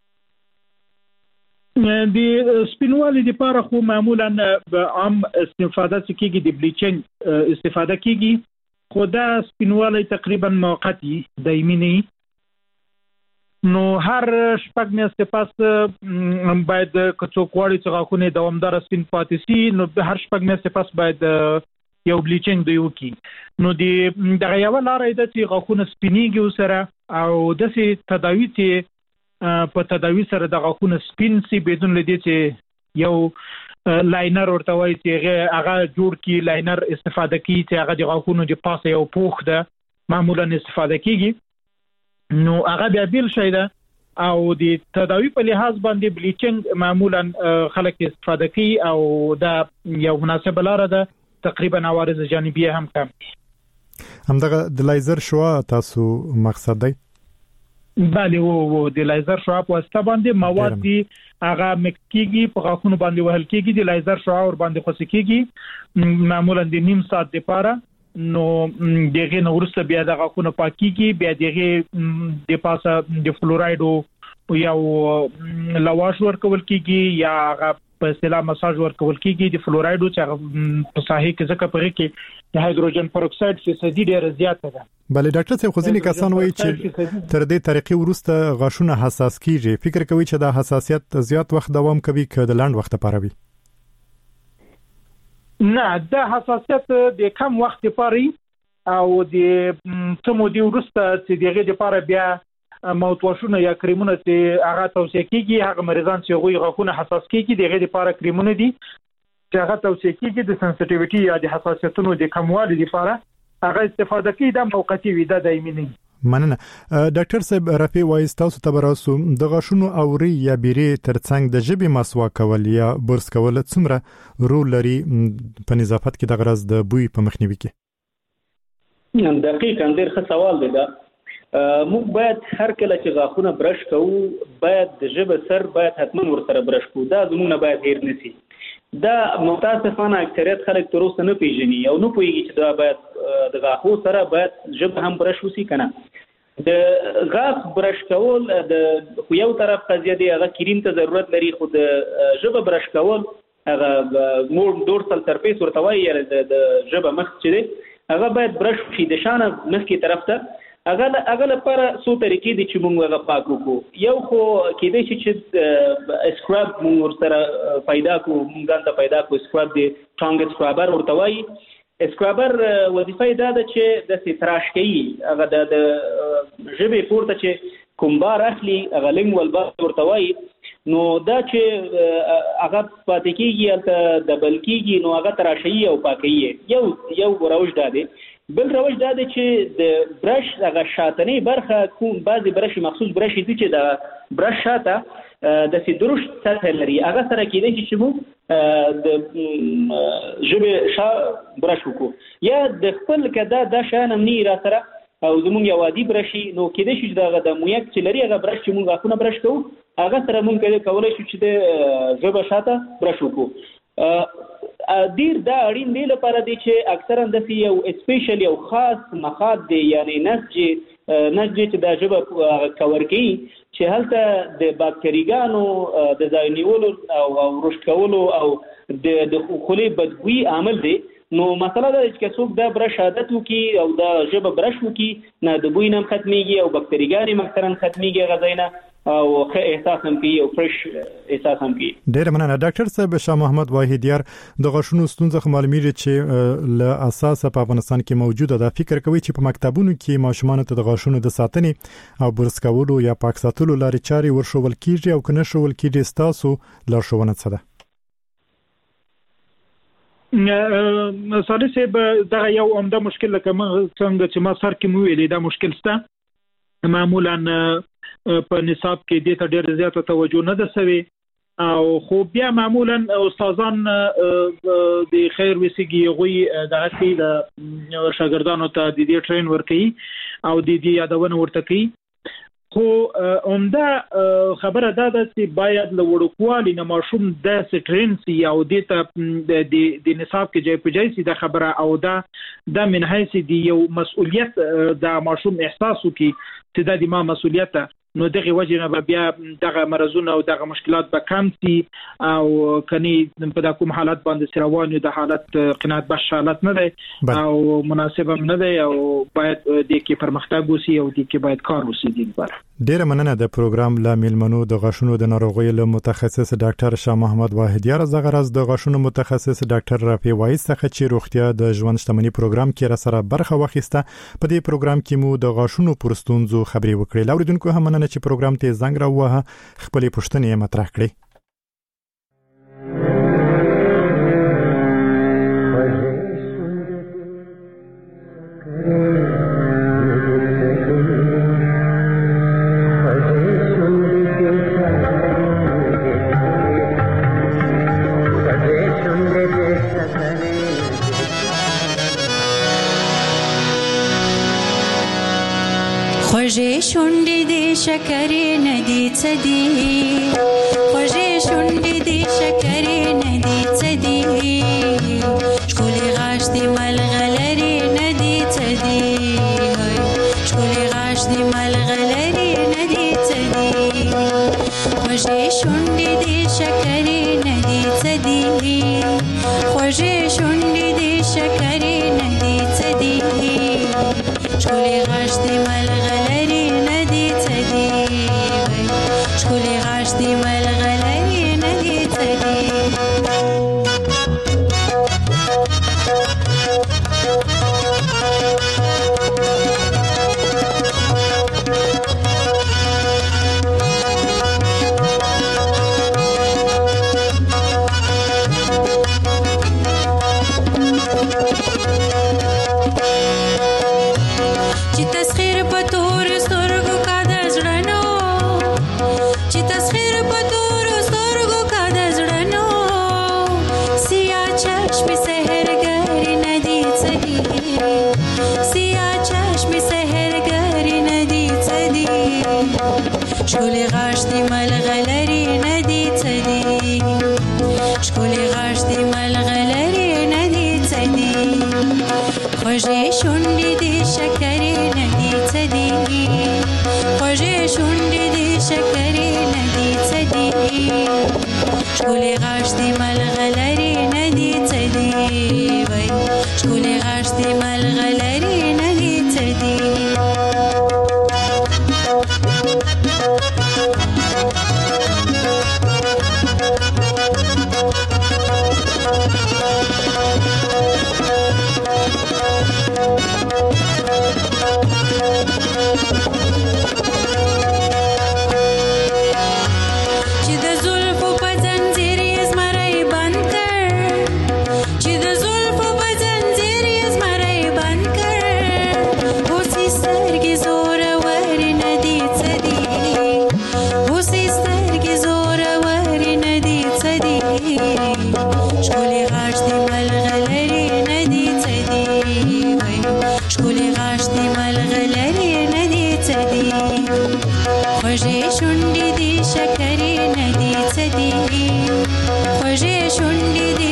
د سپینوالي لپاره خو معمولا عام استفاده کیږي د بلیچینګ استفاده کیږي خو دا سپینوالي تقریبا موقتی دایمي نه نو هر شپږ میاشتې پس باید کڅوک واړي چې غاښونه دوامدار سپین پاتې سي نو هر شپږ میاشتې پس باید یو بلیچینګ دی وکي نو د دغه یو لارې ده چې غاښونه سپینیږي سره او داسې تداوی چې په تداوی سره د غاښونه سپین سي بدون لدی چې یو لاینر ورته وایي چې هغه جوړ کی لاینر استفاده کوي چې هغه د غاښونو د پاسه یو پوښ ده معمولا استفاده کیږي نو هغه بیا بیل شي ده او د تداوی په لحاظ باندې بلیچینګ معمولا خلک استفاده کوي او دا یو مناسبه لاره ده تقریبا عوارض جانبیه هم کم
همدغه د لیزر شوا تاسو مقصد دی
بله وو د لیزر شوا په واسطه باندې مواد دي هغه مکس کیږي په غاښونو باندې وهل کیږي د لیزر شوا ور باندې خص کیږي معمولا د نیم ساعت لپاره نو دغه نورسته بیا د غاښونو پاکيږي بیا دغه د پاسه د فلورایډو یا لواش ورکول کیږي یا په اصطلاح مساج ورکول کیږي د فلورایډو چې په صحیح کې ځکه پرې کې د هایدروجن پروکساید فیصدي ډیره زیاته ده
بله ډاکټر صاحب خو ځینې کسان وایي چې تر دې طریقې وروسته غاښونه حساس کیږي فکر کوي چې دا حساسیت زیات وخت دوام کوي که د لاند وخت لپاره وي
نه د حساسیت د کم وخت لپاره او د تمو دی ورسته چې دغه لپاره بیا موتواشونه یا کریمونه چې هغه توصیه کیږي هغه مریضان چې غوي غاښونه حساس کیږي دغه لپاره کریمونه دي چې هغه توصیه کیږي د سنسټیویټي یا د حساسیتونو د کموالي لپاره هغه استفاده کوي د موقتی وي د دایمي نه
مننه ډاکټر صاحب رفیع وایي تاسو ته براسو د غاښونو اوري یا بیري ترڅنګ د ژبې مسواک کول یا برس کول څومره رول لري په نظافت کې د غرض د بوی په مخنیوي کې
دقیقاً ډېر ښه سوال دی دا موږ باید هر کله چې غاښونه برش کوو باید د ژبې سر باید حتما ورسره برش کوو دا زموږ نه باید هیر نشي دا متاسفانه اکثریت خلک تر اوسه نه پیژني او نه پوهیږي چې دا باید د غاښو سره باید ژبه هم برش وسی کنه د غاښ برش کول د خو یو طرف قضیه دی هغه کریم ته ضرورت لري خو د ژبه برش کول هغه مور دورسل سرفیس ورته وایي د ژبه مخ چې دی هغه باید برش شي د شانه مخکې طرف ته هغه هغه لپاره څو طریقې دي چې موږ هغه پاک وکړو. یو خو کېدای شي چې اسکراب موږ ورسره پیدا کړو، موږ ته پیدا کړو اسکراب دی ټانګ اسکرابر ورته وایي. اسکرابر وظیفه یې دا ده چې داسې تراش کوي، هغه د ژبې پورته چې کوم بار اخلي هغه لینګوال بار ورته وایي، نو دا چې هغه پاتې کېږي هلته دبل کېږي نو هغه تراشوي او پاکوي. یو یو روش دا دی. بل روش دا دی چې د برش هغه شاتنۍ برخه کوم بعضې برش مخصوص برش دي چې د برش شاته داسې درشت سطحه لري، هغه سره کېدای شي چې موږ د ژبې شا برش وکړو. یا د خپل که دا دا شیان هم نه را سره او زمونږ یو عادي برشي، نو کېدای شي چې د هغه د مویک چې لري هغه برش چې مونږ غاښونه برش کوو هغه سره مونږ کولی شو چې د ژبه شاته برش وکړو. ډېر دا اړین دی لپاره دی چې اکثرا داسې یو سپیشل یو خاص مخاط دی، یعنی نسج نسج چې دا ژبه کور کوي چې هلته د باکتریګانو د ځای نیولو او رشد کولو او د خولې بدبویي عامل دی. نو مسله دا چې که څوک دا برش عادت وکړي او دا ژبه برش وکړي نه د بوی نه هم ختمېږي او باکتریګانې هم اکثرا ختمېږي هغه ځای نه او ښه احساس هم کوي او فرش احساس هم کوي.
ډېره مننه ډاکټر صاحب. شاه محمد واحدیار د غاښونو ستونزه خو معلومیږي چې له اساسه په افغانستان کې موجوده ده. فکر کوي چې په مکتبونو کې ماشومان ته د غاښونو د ساتنې او برس کولو یا پاک ساتلو لارې چارې ورښول کیږي او که نه ښول کیږي ستاسو لارښوونه څه ده؟
صالح صاحب دا یو عمده مشکل لکه څنګه چې ما سر کې مو ویلې دا مشکل شته. معمولا په نصاب کې دې ته ډېر زیاته توجه نه ده شوې او خو بیا معمولا استادان د خیر وسیږي غوي دغه کې د شاګردانو ته د دې ټرین ورکړي او د دې یادونه ورته کوي. خو عمده خبره دا ده چې باید له وړوکوالي نه ماشوم داسې ټرین سي او دې ته د نصاب کې ځای په ځای سي دا خبره او دا د من حیث د یو مسؤلیت د ماشوم احساس وکړي چې دا د ما مسؤلیت ده، نو دغه وجه نه بیا دغه مرزونه او دغه مشکلات به کم سي او کني په دا کوم حالت باندې سروان د حالت قناعت بخش حالت نه دی او مناسب هم نه دی او باید د کې پرمختګ وسی او د کې باید کار وسی دی.
ډیره مننه. د پروګرام لا میلمنو د غاښونو د ناروغیو له متخصص ډاکټر شاه محمد واحدیار زغه راز د غاښونو متخصص ډاکټر رافي وایس څخه چې روغتیا د ژوند شتمنۍ پروګرام کې را سره برخه واخیسته. په دې پروګرام کې مو د غاښونو پر ستونزو خبري وکړې. لاوریدونکو هم مننه چې پروګرام ته زنګ راووهه، خپلې پوښتنې مطرح کړې.
خوږې شونډې دې شکرې نه دي څه دي، خوږې شونډې دې شکرې نه دي څه دي، ښکلې غاښ دې ملغلرې نه دي څه دي، ښکلې غاښ دې ملغلرې نه دي څه دي، خوږې شونډې دې شکرې نه دي څه دي، خوږې شونډې دې شکرې نه دي څه دي، ښکلې غاښ دې ملغلرې نه دي څه دي، ښکلې غاښ دې ملغلرې نه دي څه دي. ښکلې غاښ دې ملغلرې نه دي څه دي، ښکلې غاښ دې ملغلرې نه دي څه دي، خوږې شونډې دې شکرې نه دي څه دي، خوږې شونډې دې شکرې نه دي څه دي، ښکلې غاښ دې ملغلرې نه دي څه دي، ښکلې غاښ دې ملغلرې نه دي څه دي. څه دي خوږې شونډې دي